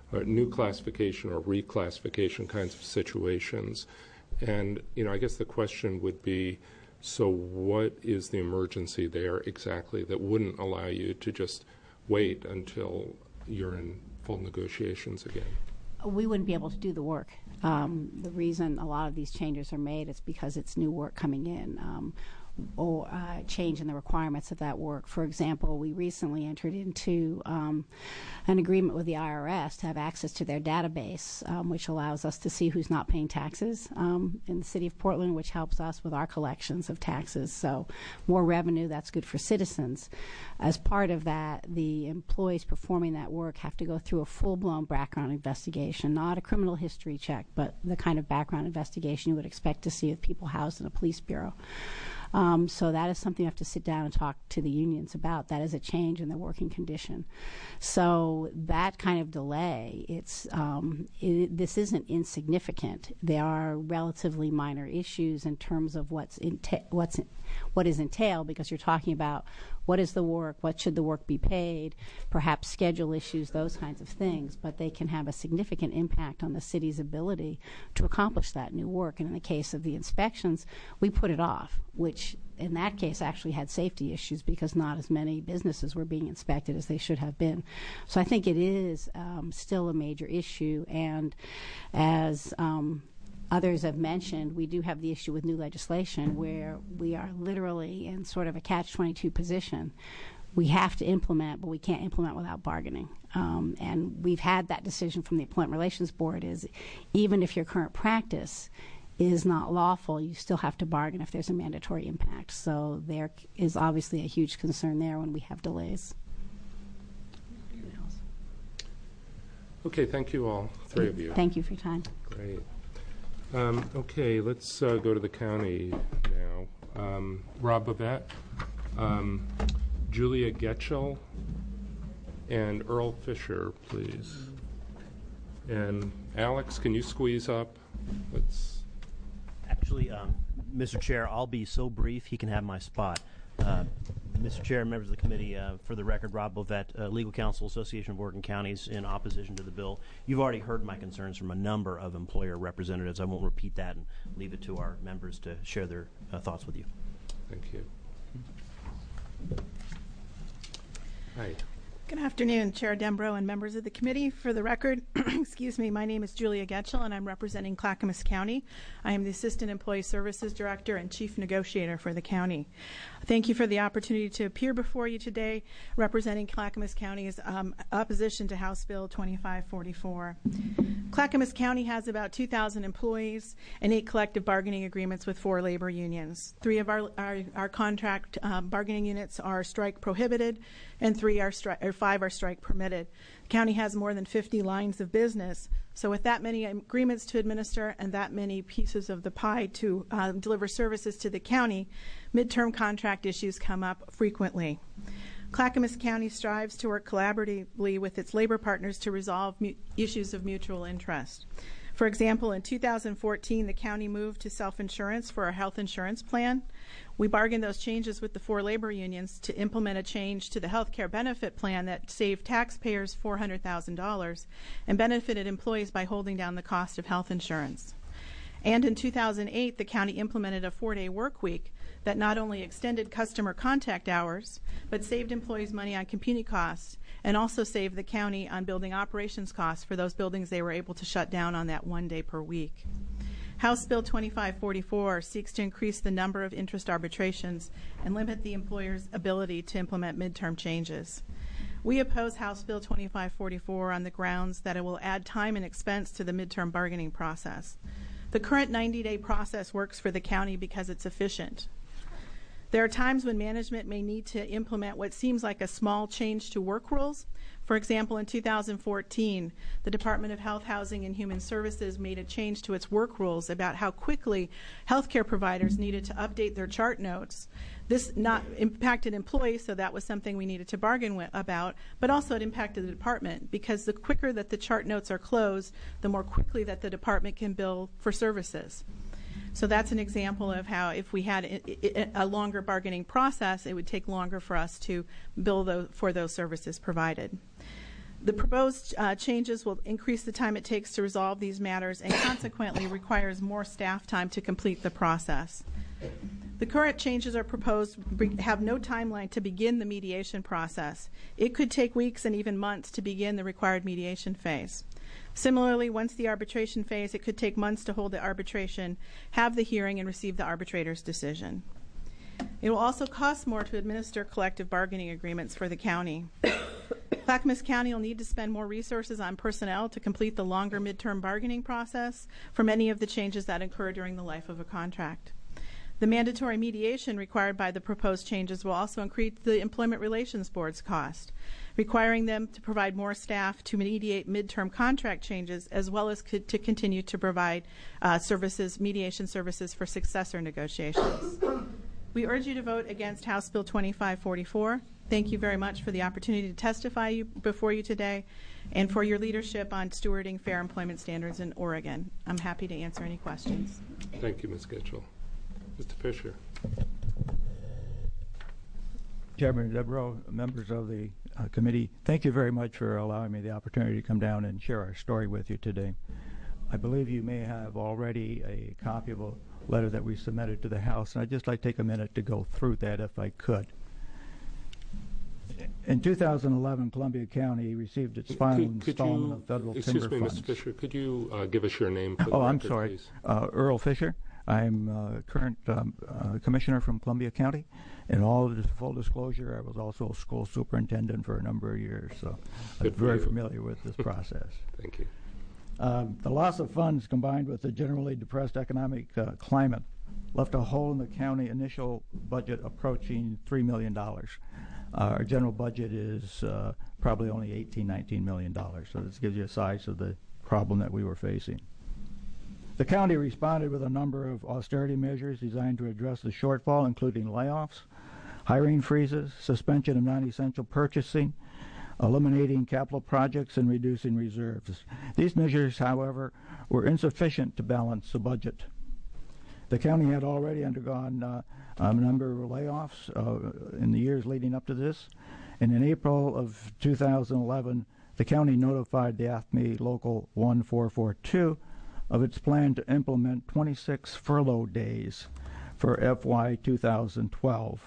or new classification or reclassification kinds of situations. And, you know, I guess the question would be, so what is the emergency there exactly that wouldn't allow you to just wait until you're in full negotiations again? We wouldn't be able to do the work. Um, the reason a lot of these changes are made is because it's new work coming in. Um, or uh, change in the requirements of that work. For example, we recently entered into um, an agreement with the I R S to have access to their database, um, which allows us to see who's not paying taxes um, in the city of Portland, which helps us with our collections of taxes. So more revenue, that's good for citizens. As part of that, the employees performing that work have to go through a full-blown background investigation, not a criminal history check, but the kind of background investigation you would expect to see with people housed in a police bureau. Um, so that is something you have to sit down and talk to the unions about. That is a change in their working condition. So that kind of delay, it's um, it, this isn't insignificant. There are relatively minor issues in terms of what's enta- what's in, what is entailed, because you're talking about what is the work, what should the work be paid, perhaps schedule issues, those kinds of things. But they can have a significant impact on the city's ability to accomplish that new work. And in the case of the inspections, we put it off, which in that case actually had safety issues because not as many businesses were being inspected as they should have been. So I think it is um, still a major issue. And as um, others have mentioned, we do have the issue with new legislation where we are literally in sort of a catch twenty-two position. We have to implement, but we can't implement without bargaining. Um, and we've had that decision from the Employment Relations Board is even if your current practice is not lawful, you still have to bargain if there's a mandatory impact. So there is obviously a huge concern there when we have delays. Okay, thank you all, three of you. Thank you for your time. Great. Um, okay, let's uh, go to the county now. Um, Rob Bavette, um, Julia Getchell, and Earl Fisher, please. And Alex, can you squeeze up? Let's. Actually, um, Mister Chair, I'll be so brief he can have my spot. Uh, Mister Chair, members of the committee, uh, for the record, Rob Bovett, uh, Legal Counsel, Association of Oregon Counties, in opposition to the bill. You've already heard my concerns from a number of employer representatives. I won't repeat that and leave it to our members to share their uh, thoughts with you. Thank you. Hi. Good afternoon, Chair Dembro and members of the committee. For the record, excuse me, my name is Julia Getchell, and I'm representing Clackamas County. I am the Assistant Employee Services Director and Chief Negotiator for the county. Thank you for the opportunity to appear before you today representing Clackamas County's um, opposition to House Bill twenty-five forty-four. Clackamas County has about two thousand employees and eight collective bargaining agreements with four labor unions. Three of our, our, our contract um, bargaining units are strike prohibited, and three are stri- or five are strike permitted. The county has more than fifty lines of business, so with that many agreements to administer and that many pieces of the pie to uh, deliver services to the county, midterm contract issues come up frequently. Clackamas County strives to work collaboratively with its labor partners to resolve mu- issues of mutual interest. For example, in two thousand fourteen, the county moved to self-insurance for our health insurance plan. We bargained those changes with the four labor unions to implement a change to the health care benefit plan that saved taxpayers four hundred thousand dollars and benefited employees by holding down the cost of health insurance. And in two thousand eight, the county implemented a four-day work week that not only extended customer contact hours, but saved employees money on computing costs and also saved the county on building operations costs for those buildings they were able to shut down on that one day per week. House Bill twenty-five forty-four seeks to increase the number of interest arbitrations and limit the employer's ability to implement midterm changes. We oppose House Bill twenty-five forty-four on the grounds that it will add time and expense to the midterm bargaining process. The current ninety-day process works for the county because it's efficient. There are times when management may need to implement what seems like a small change to work rules. For example, in two thousand fourteen, the Department of Health, Housing, and Human Services made a change to its work rules about how quickly healthcare providers needed to update their chart notes. This not impacted employees, so that was something we needed to bargain with, about, but also it impacted the department because the quicker that the chart notes are closed, the more quickly that the department can bill for services. So that's an example of how if we had a, a longer bargaining process, it would take longer for us to bill those, for those services provided. The proposed uh, changes will increase the time it takes to resolve these matters and consequently requires more staff time to complete the process. The current changes are proposed have no timeline to begin the mediation process. It could take weeks and even months to begin the required mediation phase. Similarly, once the arbitration phase, it could take months to hold the arbitration, have the hearing, and receive the arbitrator's decision. It will also cost more to administer collective bargaining agreements for the county. Clackamas County will need to spend more resources on personnel to complete the longer midterm bargaining process for many of the changes that occur during the life of a contract. The mandatory mediation required by the proposed changes will also increase the Employment Relations Board's cost, requiring them to provide more staff to mediate midterm contract changes as well as co- to continue to provide uh, services, mediation services for successor negotiations. We urge you to vote against House Bill twenty-five forty-four. Thank you very much for the opportunity to testify you, before you today and for your leadership on stewarding fair employment standards in Oregon. I'm happy to answer any questions. Thank you, Miz Getchell. Mister Fisher. Chairman Devereaux, members of the uh, committee, thank you very much for allowing me the opportunity to come down and share our story with you today. I believe you may have already a copy of a letter that we submitted to the House, and I'd just like to take a minute to go through that if I could. In two thousand eleven, Columbia County received its final could, could installment you, of federal excuse timber me, funds. Mister Fisher, could you uh, give us your name for the Oh, I'm record, sorry. please? Uh, Earl Fisher. I'm uh, current um, uh, commissioner from Columbia County. In all of this full disclosure, I was also a school superintendent for a number of years, so Good I'm very you. familiar with this process. Thank you. Um, the loss of funds combined with the generally depressed economic uh, climate left a hole in the county initial budget approaching three million dollars. Uh, our general budget is uh, probably only eighteen, nineteen million dollars, so this gives you a size of the problem that we were facing. The county responded with a number of austerity measures designed to address the shortfall, including layoffs, hiring freezes, suspension of non-essential purchasing, eliminating capital projects, and reducing reserves. These measures, however, were insufficient to balance the budget. The county had already undergone uh, a number of layoffs uh, in the years leading up to this, and in April of two thousand eleven, the county notified the AFSCME Local one four four two of its plan to implement twenty-six furlough days for F Y two thousand twelve.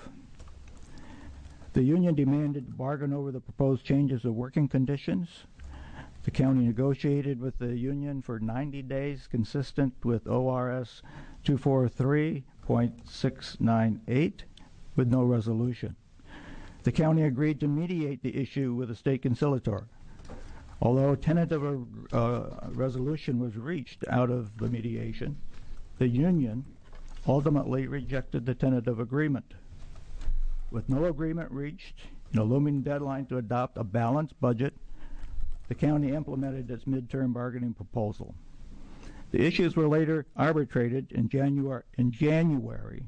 The union demanded to bargain over the proposed changes of working conditions. The county negotiated with the union for ninety days, consistent with O R S two forty-three point six nine eight, with no resolution. The county agreed to mediate the issue with the state conciliator. Although a tentative uh, resolution was reached out of the mediation, the union ultimately rejected the tentative agreement. With no agreement reached and a looming deadline to adopt a balanced budget, the county implemented its midterm bargaining proposal. The issues were later arbitrated in January, in January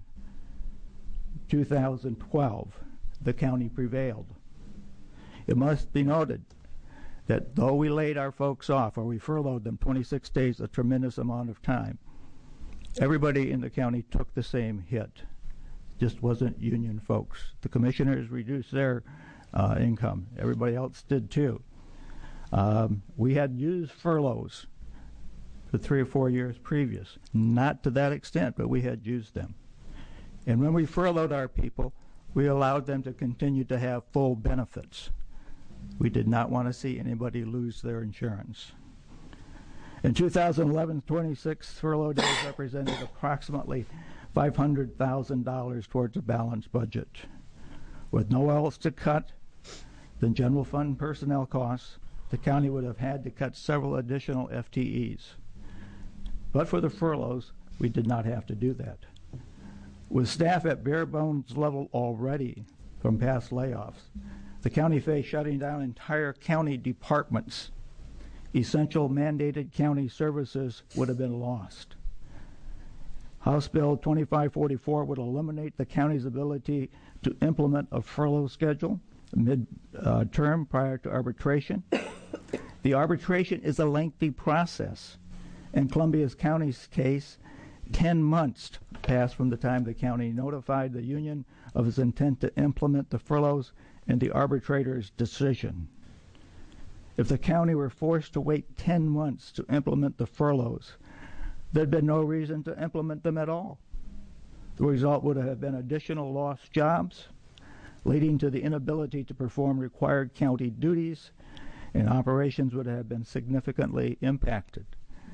two thousand twelve. The county prevailed. It must be noted that though we laid our folks off, or we furloughed them twenty-six days, a tremendous amount of time, everybody in the county took the same hit. Just wasn't union folks. The commissioners reduced their uh, income. Everybody else did too. Um, we had used furloughs for three or four years previous. Not to that extent, but we had used them. And when we furloughed our people, we allowed them to continue to have full benefits. We did not want to see anybody lose their insurance. In two thousand eleven, twenty-six furlough days represented approximately five hundred thousand dollars towards a balanced budget. With no else to cut than general fund personnel costs, the county would have had to cut several additional F T Es. But for the furloughs, we did not have to do that. With staff at bare bones level already from past layoffs, the county faced shutting down entire county departments. Essential mandated county services would have been lost. House Bill twenty-five forty-four would eliminate the county's ability to implement a furlough schedule mid-term uh, prior to arbitration. The arbitration is a lengthy process. In Columbia County's case, ten months passed from the time the county notified the union of its intent to implement the furloughs and the arbitrator's decision. If the county were forced to wait ten months to implement the furloughs, there'd been no reason to implement them at all. The result would have been additional lost jobs, leading to the inability to perform required county duties, and operations would have been significantly impacted.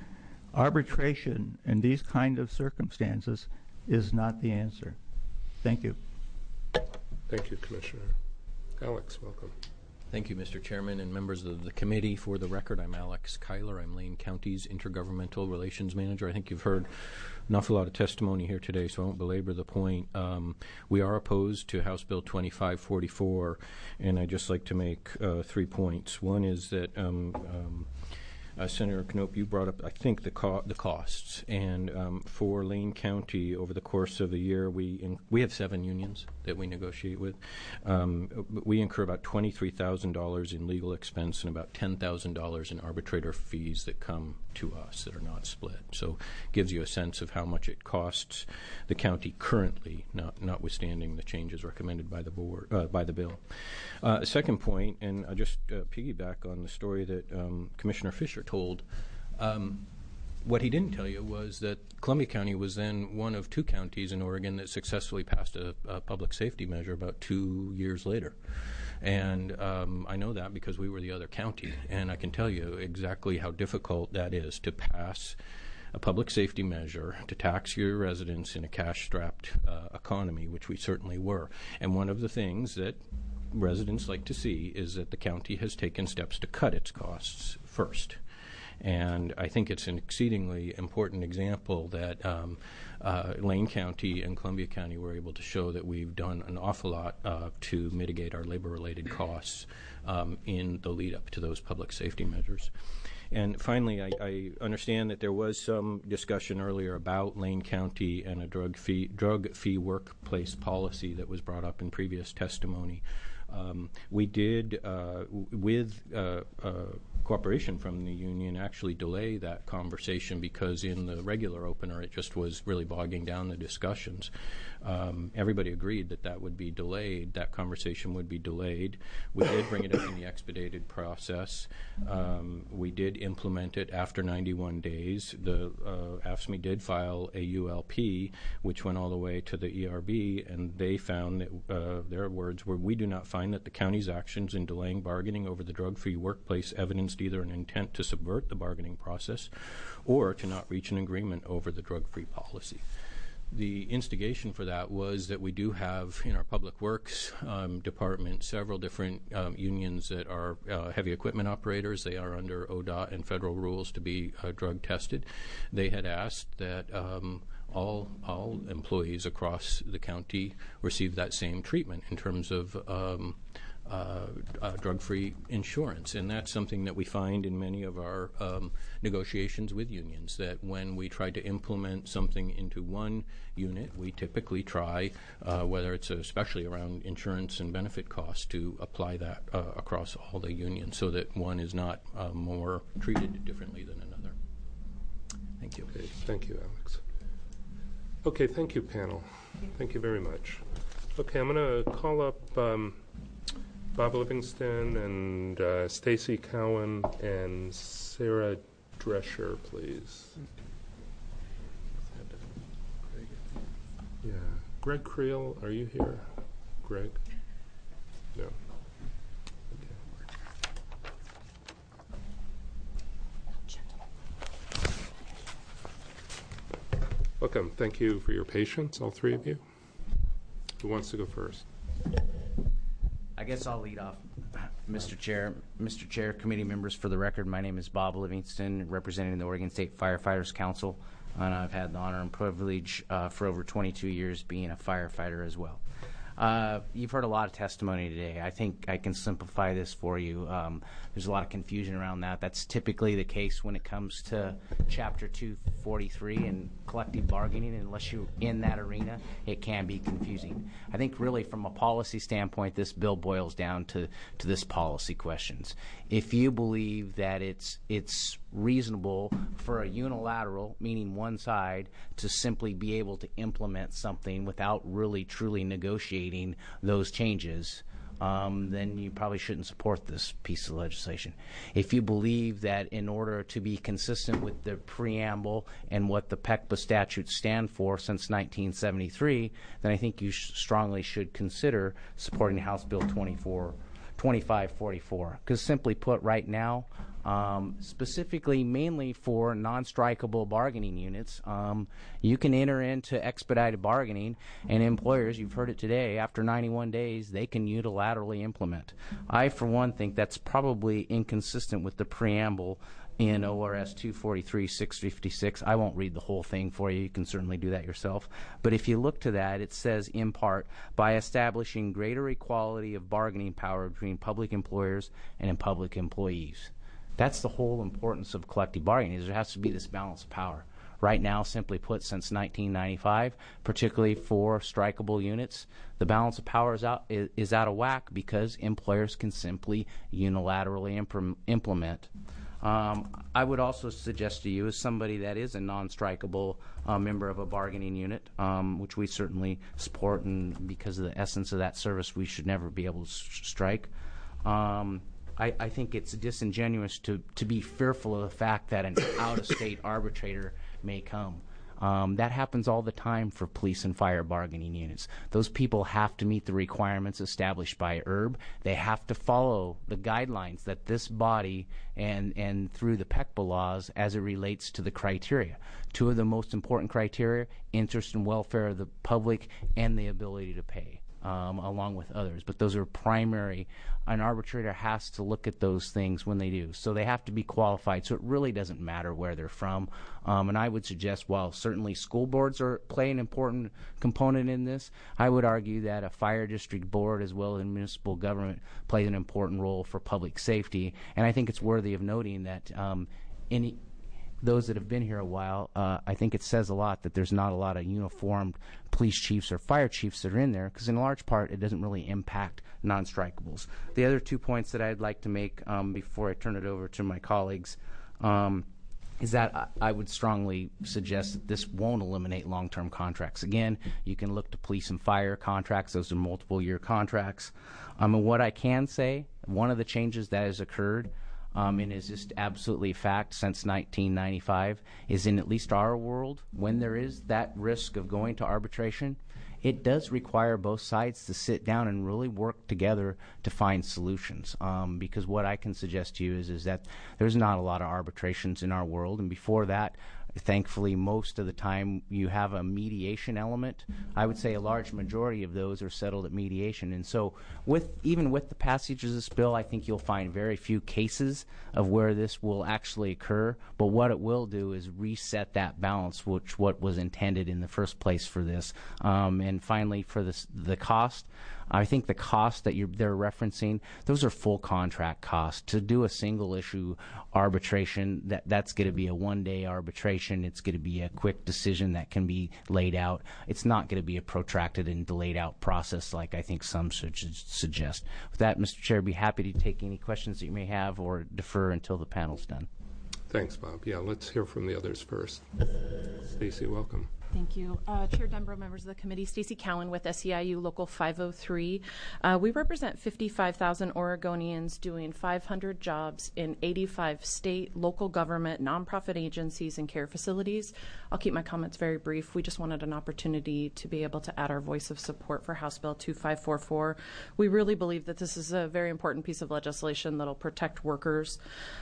Arbitration in these kind of circumstances is not the answer. Thank you. Thank you, Commissioner. Alex, welcome. Thank you, Mister Chairman and members of the committee. For the record, I'm Alex Kyler. I'm Lane County's Intergovernmental Relations Manager. I think you've heard an awful lot of testimony here today, so I won't belabor the point. Um, we are opposed to House Bill twenty-five forty-four, and I'd just like to make uh, three points. One is that um, um, Uh, Senator Knope, you brought up, I think, the co- the costs, and um, for Lane County, over the course of a year, we in- we have seven unions that we negotiate with. Um, we incur about twenty-three thousand dollars in legal expense and about ten thousand dollars in arbitrator fees that come to us that are not split. So, it gives you a sense of how much it costs the county currently, not notwithstanding the changes recommended by the board uh, by the bill. Uh, second point, and I'll just uh, piggyback on the story that um, Commissioner Fisher told. Um, what he didn't tell you was that Columbia County was then one of two counties in Oregon that successfully passed a, a public safety measure about two years later. And um, I know that because we were the other county, and I can tell you exactly how difficult that is to pass a public safety measure to tax your residents in a cash-strapped uh, economy, which we certainly were. And one of the things that residents like to see is that the county has taken steps to cut its costs first. And I think it's an exceedingly important example that um, uh, Lane County and Columbia County were able to show that we've done an awful lot uh, to mitigate our labor-related costs um, in the lead-up to those public safety measures. And finally, I, I understand that there was some discussion earlier about Lane County and a drug fee, drug fee workplace policy that was brought up in previous testimony. Um, we did, uh, w- with uh, uh, cooperation from the union, actually delay that conversation because in the regular opener it just was really bogging down the discussions. Um, everybody agreed that that would be delayed, that conversation would be delayed. We did bring it up in the expedited process. Um, we did implement it after ninety-one days. The uh, A F S C M E did file a U L P, which went all the way to the E R B, and they found that uh, their words were, we do not find that the county's actions in delaying bargaining over the drug-free workplace evidenced either an intent to subvert the bargaining process or to not reach an agreement over the drug-free policy. The instigation for that was that we do have in our public works um, department several different um, unions that are uh, heavy equipment operators. They are under O D O T and federal rules to be uh, drug tested. They had asked that um, all all employees across the county receive that same treatment in terms of um, Uh, uh, drug-free insurance, and that's something that we find in many of our um, negotiations with unions, that when we try to implement something into one unit, we typically try, uh, whether it's especially around insurance and benefit costs, to apply that uh, across all the unions so that one is not uh, more treated differently than another. Thank you. Okay, thank you, Alex. Okay, thank you, panel. Thank you very much. Okay, I'm going to call up um, Bob Livingston and uh, Stacy Cowan and Sarah Drescher, please. Yeah. Greg Creel, are you here? Greg? No. Okay. Welcome. Thank you for your patience, all three of you. Who wants to go first? I guess I'll lead off, Mister Chair. Mister Chair, committee members, for the record, my name is Bob Livingston, representing the Oregon State Firefighters Council, and I've had the honor and privilege uh, for over twenty-two years being a firefighter as well. Uh, you've heard a lot of testimony today. I think I can simplify this for you. Um, there's a lot of confusion around that. That's typically the case when it comes to Chapter two forty-three and collective bargaining. Unless you're in that arena, it can be confusing. I think really from a policy standpoint, this bill boils down to, to this policy questions. If you believe that it's it's reasonable for a unilateral, meaning one side, to simply be able to implement something without really truly negotiating those changes, um, then you probably shouldn't support this piece of legislation. If you believe that in order to be consistent with the preamble and what the P E C P A statutes stand for since nineteen seventy-three, then I think you sh- strongly should consider supporting House Bill twenty-five forty-four. Because simply put, right now, Um, specifically mainly for non-strikeable bargaining units, um, you can enter into expedited bargaining, and employers, you've heard it today, after ninety-one days, they can unilaterally implement. I, for one, think that's probably inconsistent with the preamble in O R S two forty-three six fifty-six. I won't read the whole thing for you. You can certainly do that yourself. But if you look to that, it says, in part, by establishing greater equality of bargaining power between public employers and public employees. That's the whole importance of collective bargaining, is there has to be this balance of power. Right now, simply put, since nineteen ninety-five, particularly for strikeable units, the balance of power is out, is, is out of whack because employers can simply unilaterally imp- implement. Um, I would also suggest to you, as somebody that is a non-strikeable uh, member of a bargaining unit, um, which we certainly support, and because of the essence of that service, we should never be able to s- strike. Um, I, I think it's disingenuous to, to be fearful of the fact that an out-of-state arbitrator may come. Um, that happens all the time for police and fire bargaining units. Those people have to meet the requirements established by I R B. They have to follow the guidelines that this body and, and through the P E C P A laws as it relates to the criteria. Two of the most important criteria, interest and welfare of the public and the ability to pay. Um, along with others, but those are primary. An arbitrator has to look at those things when they do, so they have to be qualified, so it really doesn't matter where they're from. Um, and I would suggest, while certainly school boards are play an important component in this, I would argue that a fire district board as well as municipal government plays an important role for public safety. And I think it's worthy of noting that um, any those that have been here a while, uh, I think it says a lot that there's not a lot of uniformed police chiefs or fire chiefs that are in there, because in large part it doesn't really impact non-strikables. The other two points that I'd like to make um, before I turn it over to my colleagues um, is that I, I would strongly suggest that this won't eliminate long-term contracts. Again, you can look to police and fire contracts. Those are multiple-year contracts. Um, and what I can say, one of the changes that has occurred Um, and is just absolutely a fact since nineteen ninety-five, is in at least our world, when there is that risk of going to arbitration, it does require both sides to sit down and really work together to find solutions. Um, because what I can suggest to you is, is that there's not a lot of arbitrations in our world, and before that, thankfully, most of the time you have a mediation element. I would say a large majority of those are settled at mediation. And so with even with the passage of this bill, I think you'll find very few cases of where this will actually occur. But what it will do is reset that balance, which what was intended in the first place for this. Um, and finally, for this, the cost, I think the cost that you're, they're referencing, those are full contract costs. To do a single issue arbitration, that, that's going to be a one-day arbitration. It's going to be a quick decision that can be laid out. It's not going to be a protracted and delayed out process like I think some should suggest. With that, Mister Chair, I'd be happy to take any questions that you may have or defer until the panel's done. Thanks, Bob. Yeah, let's hear from the others first. Stacy, welcome. Thank you. Uh, Chair Denbrough, members of the committee, Stacy Cowan with S E I U Local five oh three. Uh, we represent fifty-five thousand Oregonians doing five hundred jobs in eighty-five state, local government, nonprofit agencies, and care facilities. I'll keep my comments very brief. We just wanted an opportunity to be able to add our voice of support for House Bill two five four four. We really believe that this is a very important piece of legislation that will protect workers.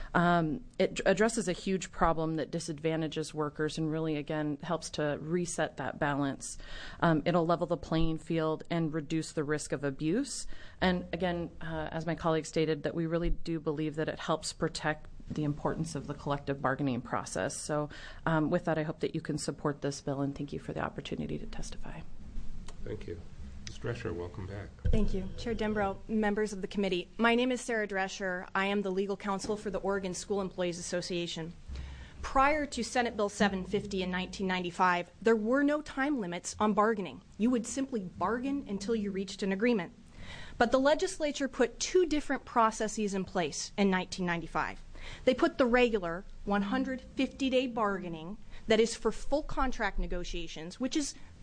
Um, it addresses a huge problem that disadvantages workers and really, again, helps to reset that balance. Um, it'll level the playing field and reduce the risk of abuse. And again, uh, as my colleague stated, that we really do believe that it helps protect the importance of the collective bargaining process. So um, with that, I hope that you can support this bill, and thank you for the opportunity to testify. Thank you. Miz Drescher, welcome back. Thank you. Chair Denbrough, members of the committee. My name is Sarah Drescher. I am the legal counsel for the Oregon School Employees Association. Prior to Senate Bill seven fifty in nineteen ninety-five, there were no time limits on bargaining. You would simply bargain until you reached an agreement. But the legislature put two different processes in place in nineteen ninety-five. They put the regular one hundred fifty day bargaining that is for full contract negotiations, which is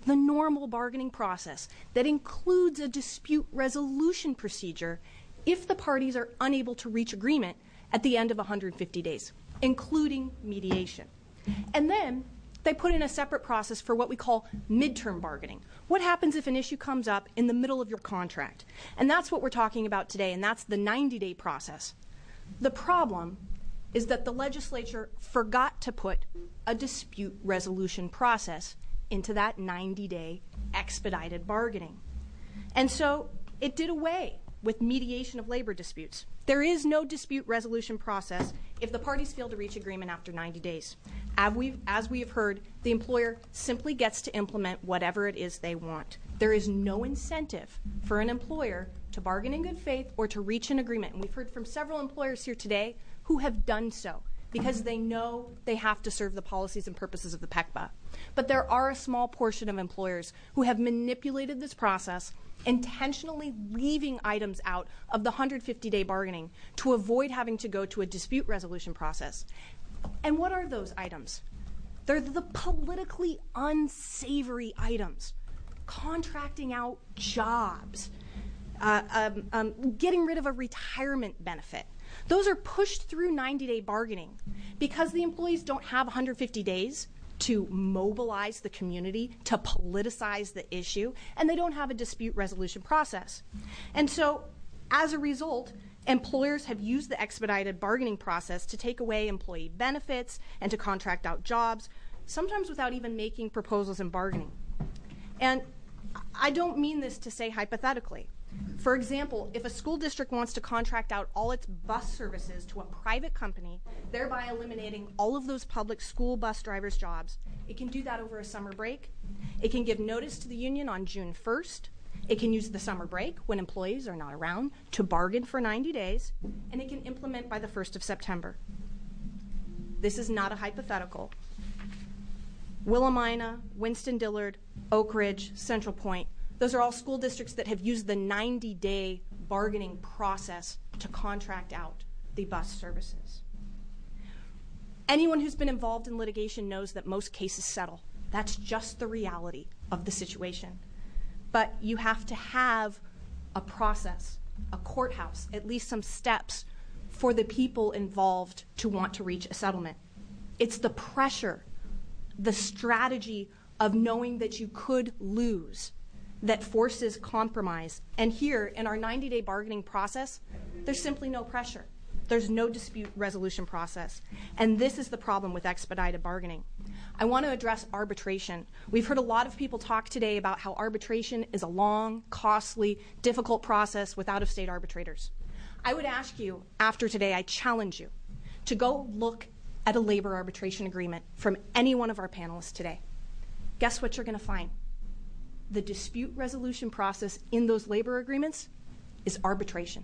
the normal bargaining process that includes a dispute resolution procedure if the parties are unable to reach agreement at the end of one hundred fifty days, including mediation. And then they put in a separate process for what we call midterm bargaining. What happens if an issue comes up in the middle of your contract? And that's what we're talking about today, and that's the ninety-day process. The problem is that the legislature forgot to put a dispute resolution process into that ninety-day expedited bargaining. And so it did away with mediation of labor disputes. There is no dispute resolution process if the parties fail to reach agreement after ninety days. As we, as we have heard, the employer simply gets to implement whatever it is they want. There is no incentive for an employer to bargain in good faith or to reach an agreement. And we've heard from several employers here today who have done so because they know they have to serve the policies and purposes of the P E C B A. But there are a small portion of employers who have manipulated this process, intentionally leaving items out of the one hundred fifty day bargaining to avoid having to go to a dispute resolution process. And what are those items? They're the politically unsavory items. Contracting out jobs, uh, um, um, getting rid of a retirement benefit. Those are pushed through ninety day bargaining because the employees don't have one hundred fifty days to mobilize the community, to politicize the issue, and they don't have a dispute resolution process. And so, as a result, employers have used the expedited bargaining process to take away employee benefits and to contract out jobs, sometimes without even making proposals in bargaining. And I don't mean this to say hypothetically. For example, if a school district wants to contract out all its bus services to a private company, thereby eliminating all of those public school bus drivers' jobs, it can do that over a summer break. It can give notice to the union on June first. It can use the summer break when employees are not around to bargain for ninety days, and it can implement by the first of September. This is not a hypothetical. Willamina, Winston-Dillard, Oak Ridge, Central Point, those are all school districts that have used the ninety day bargaining process to contract out the bus services. Anyone who's been involved in litigation knows that most cases settle. That's just the reality of the situation. But you have to have a process, a courthouse, at least some steps for the people involved to want to reach a settlement. It's the pressure, the strategy of knowing that you could lose that forces compromise. And here, in our ninety day bargaining process, there's simply no pressure. There's no dispute resolution process. And this is the problem with expedited bargaining. I want to address arbitration. We've heard a lot of people talk today about how arbitration is a long, costly, difficult process with out-of-state arbitrators. I would ask you, after today, I challenge you to go look at a labor arbitration agreement from any one of our panelists today. Guess what you're going to find? The dispute resolution process in those labor agreements is arbitration.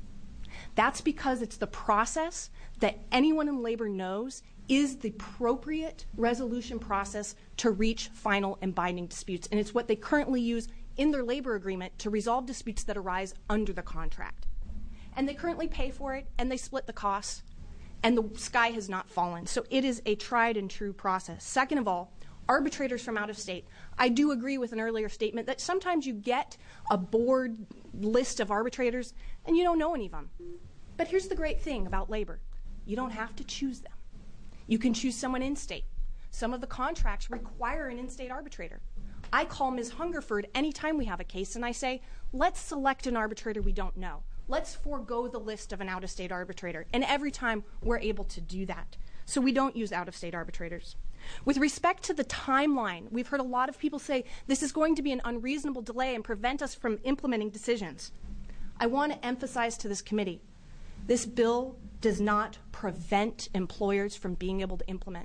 That's because it's the process that anyone in labor knows is the appropriate resolution process to reach final and binding disputes. And it's what they currently use in their labor agreement to resolve disputes that arise under the contract. And they currently pay for it, and they split the costs, and the sky has not fallen. So it is a tried and true process. Second of all, arbitrators from out of state. I do agree with an earlier statement that sometimes you get a board list of arbitrators and you don't know any of them. But here's the great thing about labor. You don't have to choose them. You can choose someone in-state. Some of the contracts require an in-state arbitrator. I call Miz Hungerford anytime we have a case and I say, let's select an arbitrator we don't know. Let's forego the list of an out-of-state arbitrator. And every time we're able to do that. So we don't use out-of-state arbitrators. With respect to the timeline, we've heard a lot of people say this is going to be an unreasonable delay and prevent us from implementing decisions. I want to emphasize to this committee, this bill does not prevent employers from being able to implement.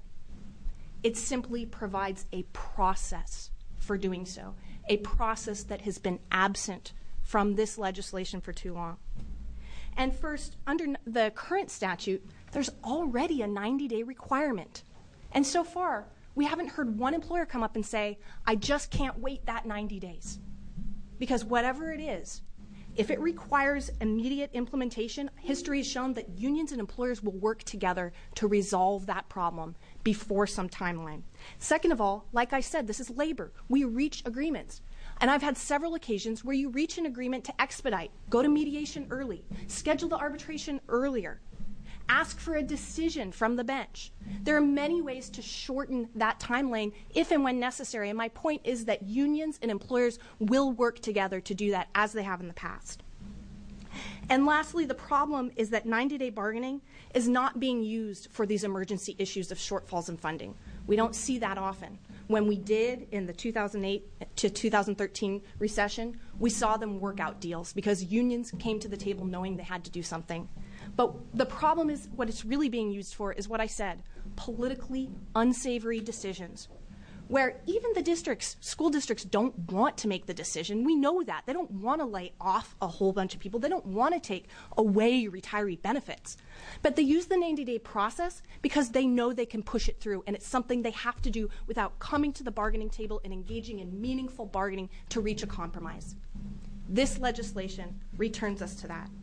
It simply provides a process for doing so, a process that has been absent from this legislation for too long. And first, under the current statute, there's already a ninety day requirement. And so far, we haven't heard one employer come up and say, I just can't wait that ninety days. Because whatever it is, if it requires immediate implementation, history has shown that unions and employers will work together to resolve that problem before some timeline. Second of all, like I said, this is labor. We reach agreements. And I've had several occasions where you reach an agreement to expedite, go to mediation early, schedule the arbitration earlier, ask for a decision from the bench. There are many ways to shorten that timeline if and when necessary. And my point is that unions and employers will work together to do that as they have in the past. And lastly, the problem is that ninety-day bargaining is not being used for these emergency issues of shortfalls in funding. We don't see that often. When we did in the two thousand eight to two thousand thirteen recession, we saw them work out deals because unions came to the table knowing they had to do something. But the problem is what it's really being used for is what I said, politically unsavory decisions, where even the districts, school districts don't want to make the decision. We know that. They don't want to lay off a whole bunch of people. They don't want to take away retiree benefits. But they use the ninety-day process because they know they can push it through, and it's something they have to do without coming to the bargaining table and engaging in meaningful bargaining to reach a compromise. This legislation returns us to that.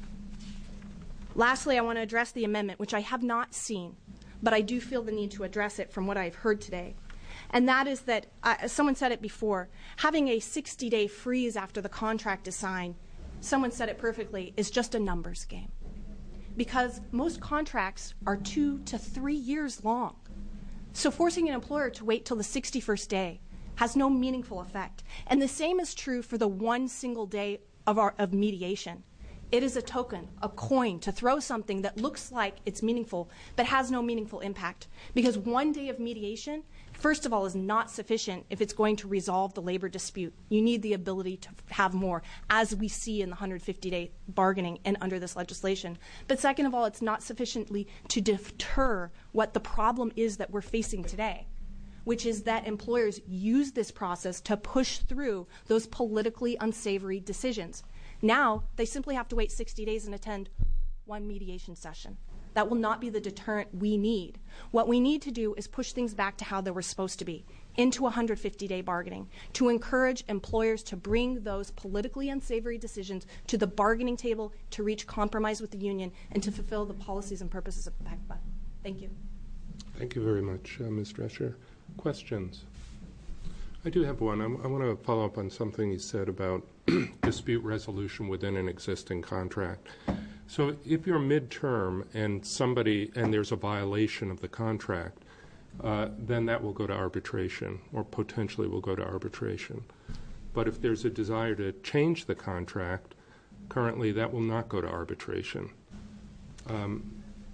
Lastly, I want to address the amendment, which I have not seen, but I do feel the need to address it from what I've heard today. And that is that, uh, someone said it before, having a sixty-day freeze after the contract is signed, someone said it perfectly, is just a numbers game. Because most contracts are two to three years long. So forcing an employer to wait till the sixty-first day has no meaningful effect. And the same is true for the one single day of, our, of mediation. It is a token, a coin, to throw something that looks like it's meaningful but has no meaningful impact. Because one day of mediation, first of all, is not sufficient if it's going to resolve the labor dispute. You need the ability to have more, as we see in the one hundred fifty day bargaining and under this legislation. But second of all, it's not sufficiently to deter what the problem is that we're facing today, which is that employers use this process to push through those politically unsavory decisions. Now, they simply have to wait sixty days and attend one mediation session. That will not be the deterrent we need. What we need to do is push things back to how they were supposed to be, into one hundred fifty day bargaining, to encourage employers to bring those politically unsavory decisions to the bargaining table to reach compromise with the union and to fulfill the policies and purposes of PACBA. Thank you. Thank you very much, uh, Miz Drescher. Questions? I do have one. I'm, I want to follow up on something you said about dispute resolution within an existing contract. So if you're midterm and somebody, and there's a violation of the contract, uh, then that will go to arbitration, or potentially will go to arbitration. But if there's a desire to change the contract, currently that will not go to arbitration. Um,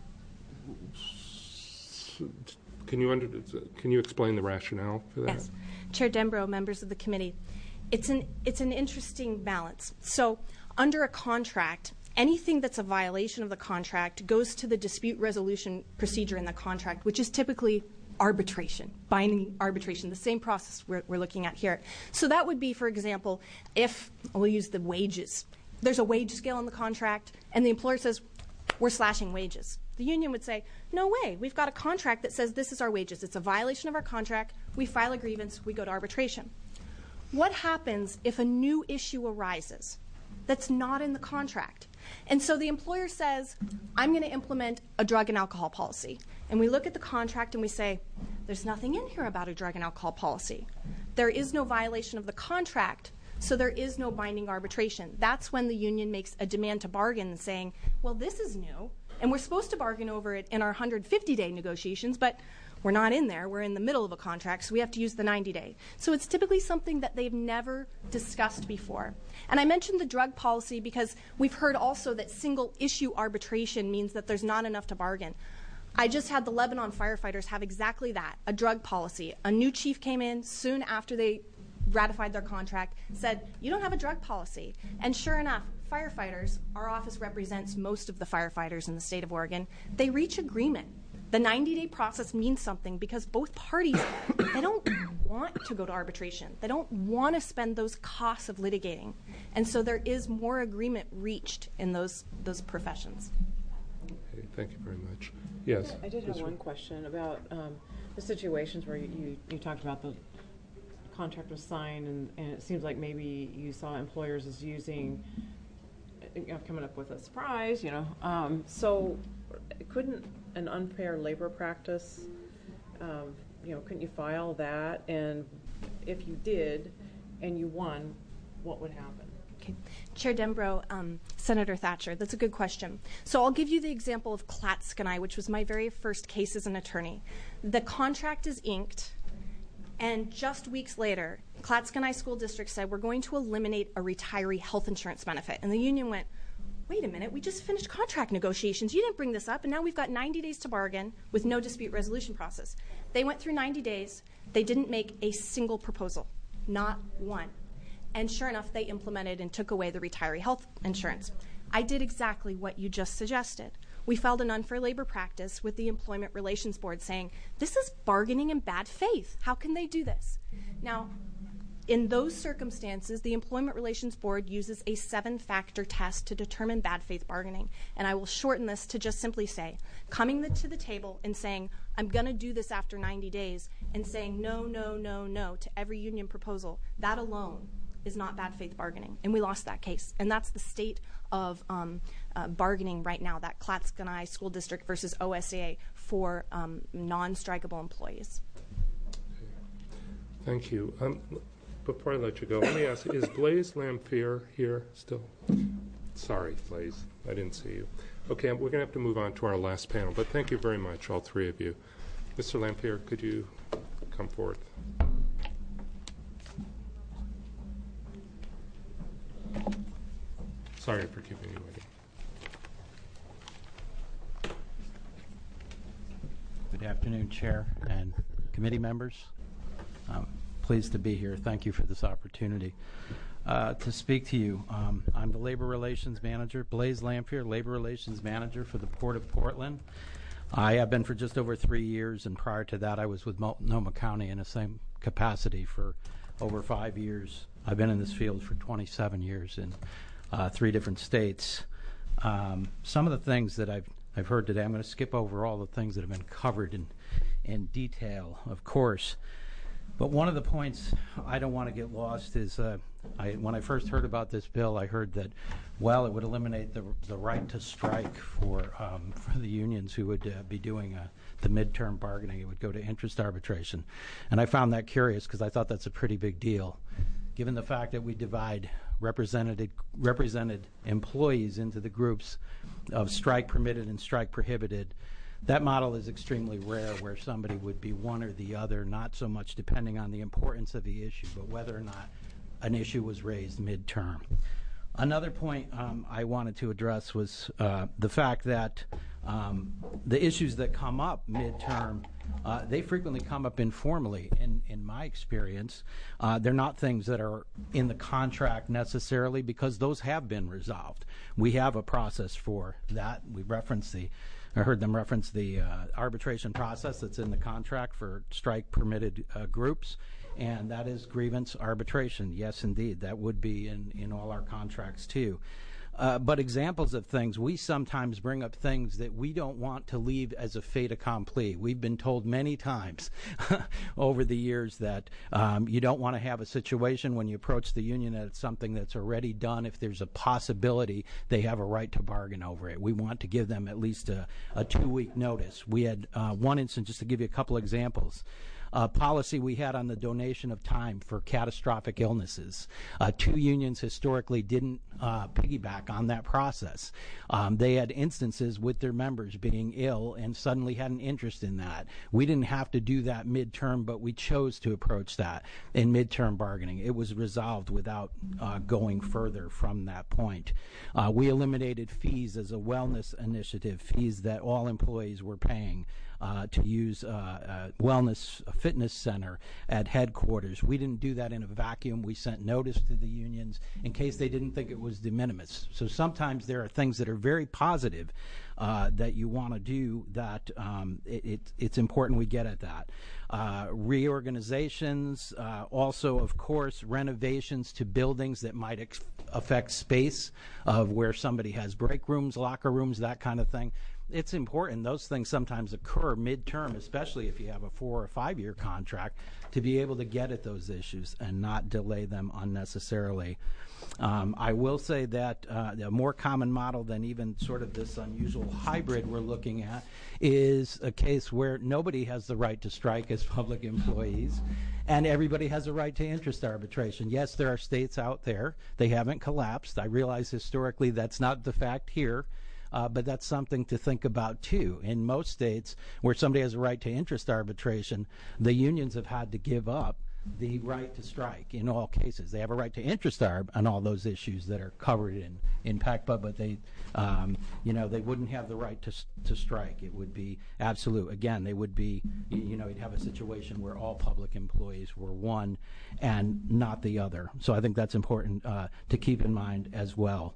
can you under, can you explain the rationale for that? Yes. Chair Denbrough, members of the committee, it's an it's an interesting balance. So under a contract, anything that's a violation of the contract goes to the dispute resolution procedure in the contract, which is typically arbitration, binding arbitration, the same process we're, we're looking at here. So that would be, for example, if we'll use the wages. There's a wage scale in the contract, and the employer says, we're slashing wages. The union would say, no way, we've got a contract that says this is our wages. It's a violation of our contract. We file a grievance. We go to arbitration. What happens if a new issue arises that's not in the contract? And so the employer says, I'm going to implement a drug and alcohol policy. And we look at the contract and we say, there's nothing in here about a drug and alcohol policy. There is no violation of the contract, so there is no binding arbitration. That's when the union makes a demand to bargain, saying, well, this is new, and we're supposed to bargain over it in our one hundred fifty day negotiations, but we're not in there. We're in the middle of a contract, so we have to use the ninety day. So it's typically something that they've never discussed before. And I mentioned the drug policy because we've heard also that single issue arbitration means that there's not enough to bargain. I just had the Lebanon firefighters have exactly that, a drug policy. A new chief came in soon after they ratified their contract, said, you don't have a drug policy. And sure enough, firefighters, our office represents most of the firefighters in the state of Oregon, they reach agreement. The ninety day process means something because both parties, they don't want to go to arbitration. They don't want to spend those costs of litigating. And so there is more agreement reached in those those professions. Okay, thank you very much. Yes. I did have one question about um, the situations where you, you, you talked about the contract was signed and, and it seems like maybe you saw employers as using, you know, coming up with a surprise, you know. Um, so couldn't an unfair labor practice um, you know, couldn't you file that? And if you did and you won, what would happen? Okay. Chair Dembro, um, Senator Thatcher, that's a good question. So I'll give you the example of Clatskanie, which was my very first case as an attorney. The contract is inked, and just weeks later, Clatskanie School District said, we're going to eliminate a retiree health insurance benefit. And the union went, wait a minute, we just finished contract negotiations. You didn't bring this up, and now we've got ninety days to bargain with no dispute resolution process. They went through ninety days. They didn't make a single proposal, not one. And sure enough, they implemented and took away the retiree health insurance. I did exactly what you just suggested. We filed an unfair labor practice with the Employment Relations Board saying, this is bargaining in bad faith. How can they do this? Now, in those circumstances, the Employment Relations Board uses a seven-factor test to determine bad faith bargaining. And I will shorten this to just simply say, coming the, to the table and saying, I'm going to do this after ninety days, and saying no, no, no, no to every union proposal, that alone is not bad faith bargaining. And we lost that case. And that's the state of um, uh, bargaining right now, that Clatskanie School District versus O S A for um, non-strikeable employees. Thank you. Um, before I let you go, let me ask, is Blaise Lamphere here still? Sorry, Blaise, I didn't see you. Okay, we're going to have to move on to our last panel, but thank you very much, all three of you. Mister Lamphere, could you come forth? Sorry for keeping you waiting. Good afternoon, Chair and committee members. I'm pleased to be here. Thank you for this opportunity uh, to speak to you. Um, I'm the Labor Relations Manager, Blaise Lamphere, Labor Relations Manager for the Port of Portland. I have been for just over three years, and prior to that I was with Multnomah County in the same capacity for over five years. I've been in this field for twenty-seven years in uh, three different states. Um, some of the things that I've I've heard today, I'm going to skip over all the things that have been covered in in detail, of course. But one of the points I don't want to get lost is uh, I, when I first heard about this bill, I heard that, well, it would eliminate the the right to strike for um, for the unions who would uh, be doing uh, the midterm bargaining. It would go to interest arbitration, and I found that curious because I thought that's a pretty big deal, given the fact that we divide represented represented employees into the groups of strike permitted and strike prohibited. That model is extremely rare, where somebody would be one or the other, not so much depending on the importance of the issue, but whether or not an issue was raised midterm. Another point um, I wanted to address was uh, the fact that um, the issues that come up midterm, uh, they frequently come up informally. In, in my experience, uh, they're not things that are in the contract necessarily, because those have been resolved. We have a process for that. We reference the I heard them reference the uh, arbitration process that's in the contract for strike-permitted uh, groups, and that is grievance arbitration. Yes, indeed, that would be in, in all our contracts, too. Uh, but examples of things, we sometimes bring up things that we don't want to leave as a fait accompli. We've been told many times over the years that um, you don't want to have a situation when you approach the union that it's something that's already done. If there's a possibility, they have a right to bargain over it. We want to give them at least a, a two-week notice. We had uh, one instance, just to give you a couple examples. Uh, policy we had on the donation of time for catastrophic illnesses. Uh, two unions historically didn't uh, piggyback on that process. Um, they had instances with their members being ill and suddenly had an interest in that. We didn't have to do that midterm, but we chose to approach that in midterm bargaining. It was resolved without uh, going further from that point. Uh, we eliminated fees as a wellness initiative, fees that all employees were paying Uh, to use uh, a wellness a fitness center at headquarters. We didn't do that in a vacuum. We sent notice to the unions in case they didn't think it was de minimis. So sometimes there are things that are very positive uh, that you want to do that um, it, it, it's important we get at that. Uh, reorganizations, uh, also, of course, renovations to buildings that might ex- affect space of where somebody has break rooms, locker rooms, that kind of thing. it's important. Those things sometimes occur midterm, especially if you have a four or five year contract, to be able to get at those issues and not delay them unnecessarily. Um, I will say that uh, a more common model than even sort of this unusual hybrid we're looking at is a case where nobody has the right to strike as public employees, and everybody has a right to interest arbitration. Yes, there are states out there. They haven't collapsed. I realize historically that's not the fact here. Uh, but that's something to think about, too. In most states where somebody has a right to interest arbitration, the unions have had to give up the right to strike in all cases. They have a right to interest arb on all those issues that are covered in, in PACBA, but they, um, you know, they wouldn't have the right to to strike. It would be absolute. Again, they would be, you, you know, you'd have a situation where all public employees were one and not the other. So I think that's important uh, to keep in mind as well.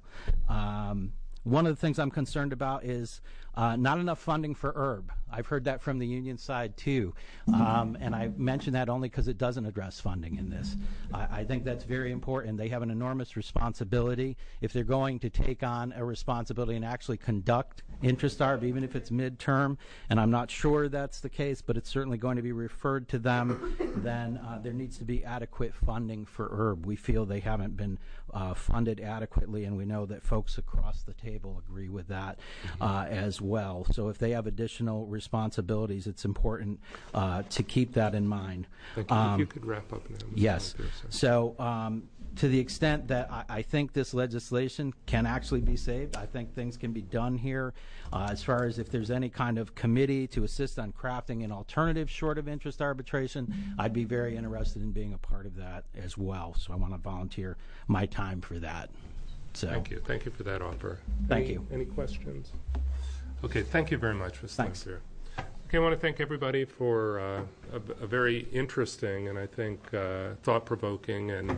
Um, One of the things I'm concerned about is uh, not enough funding for E R B. I've heard that from the union side, too. Um, and I mention that only because it doesn't address funding in this. I, I think that's very important. They have an enormous responsibility. If they're going to take on a responsibility and actually conduct interest arb, even if it's midterm, and I'm not sure that's the case, but it's certainly going to be referred to them, then uh, there needs to be adequate funding for E R B. We feel they haven't been uh, funded adequately, and we know that folks across the table agree with that uh, as well. So if they have additional responsibilities, it's important uh, to keep that in mind. Thank you. Um, if you could wrap up now. Yes. So um, to the extent that I, I think this legislation can actually be saved, I think things can be done here. Uh, as far as if there's any kind of committee to assist on crafting an alternative short of interest arbitration, I'd be very interested in being a part of that as well. So I want to volunteer my time for that. So Thank you. Thank you for that offer. Thank any, you. Any questions? Okay, thank you very much, Miz Thanks. Spencer. Okay, I want to thank everybody for uh, a, a very interesting and I think uh, thought-provoking and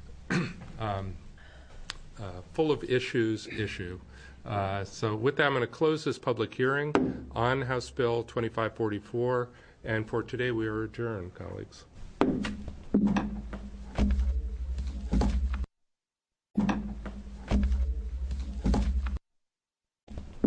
um, uh, full of issues issue. Uh, so with that, I'm going to close this public hearing on House Bill twenty-five forty-four, and for today we are adjourned, colleagues.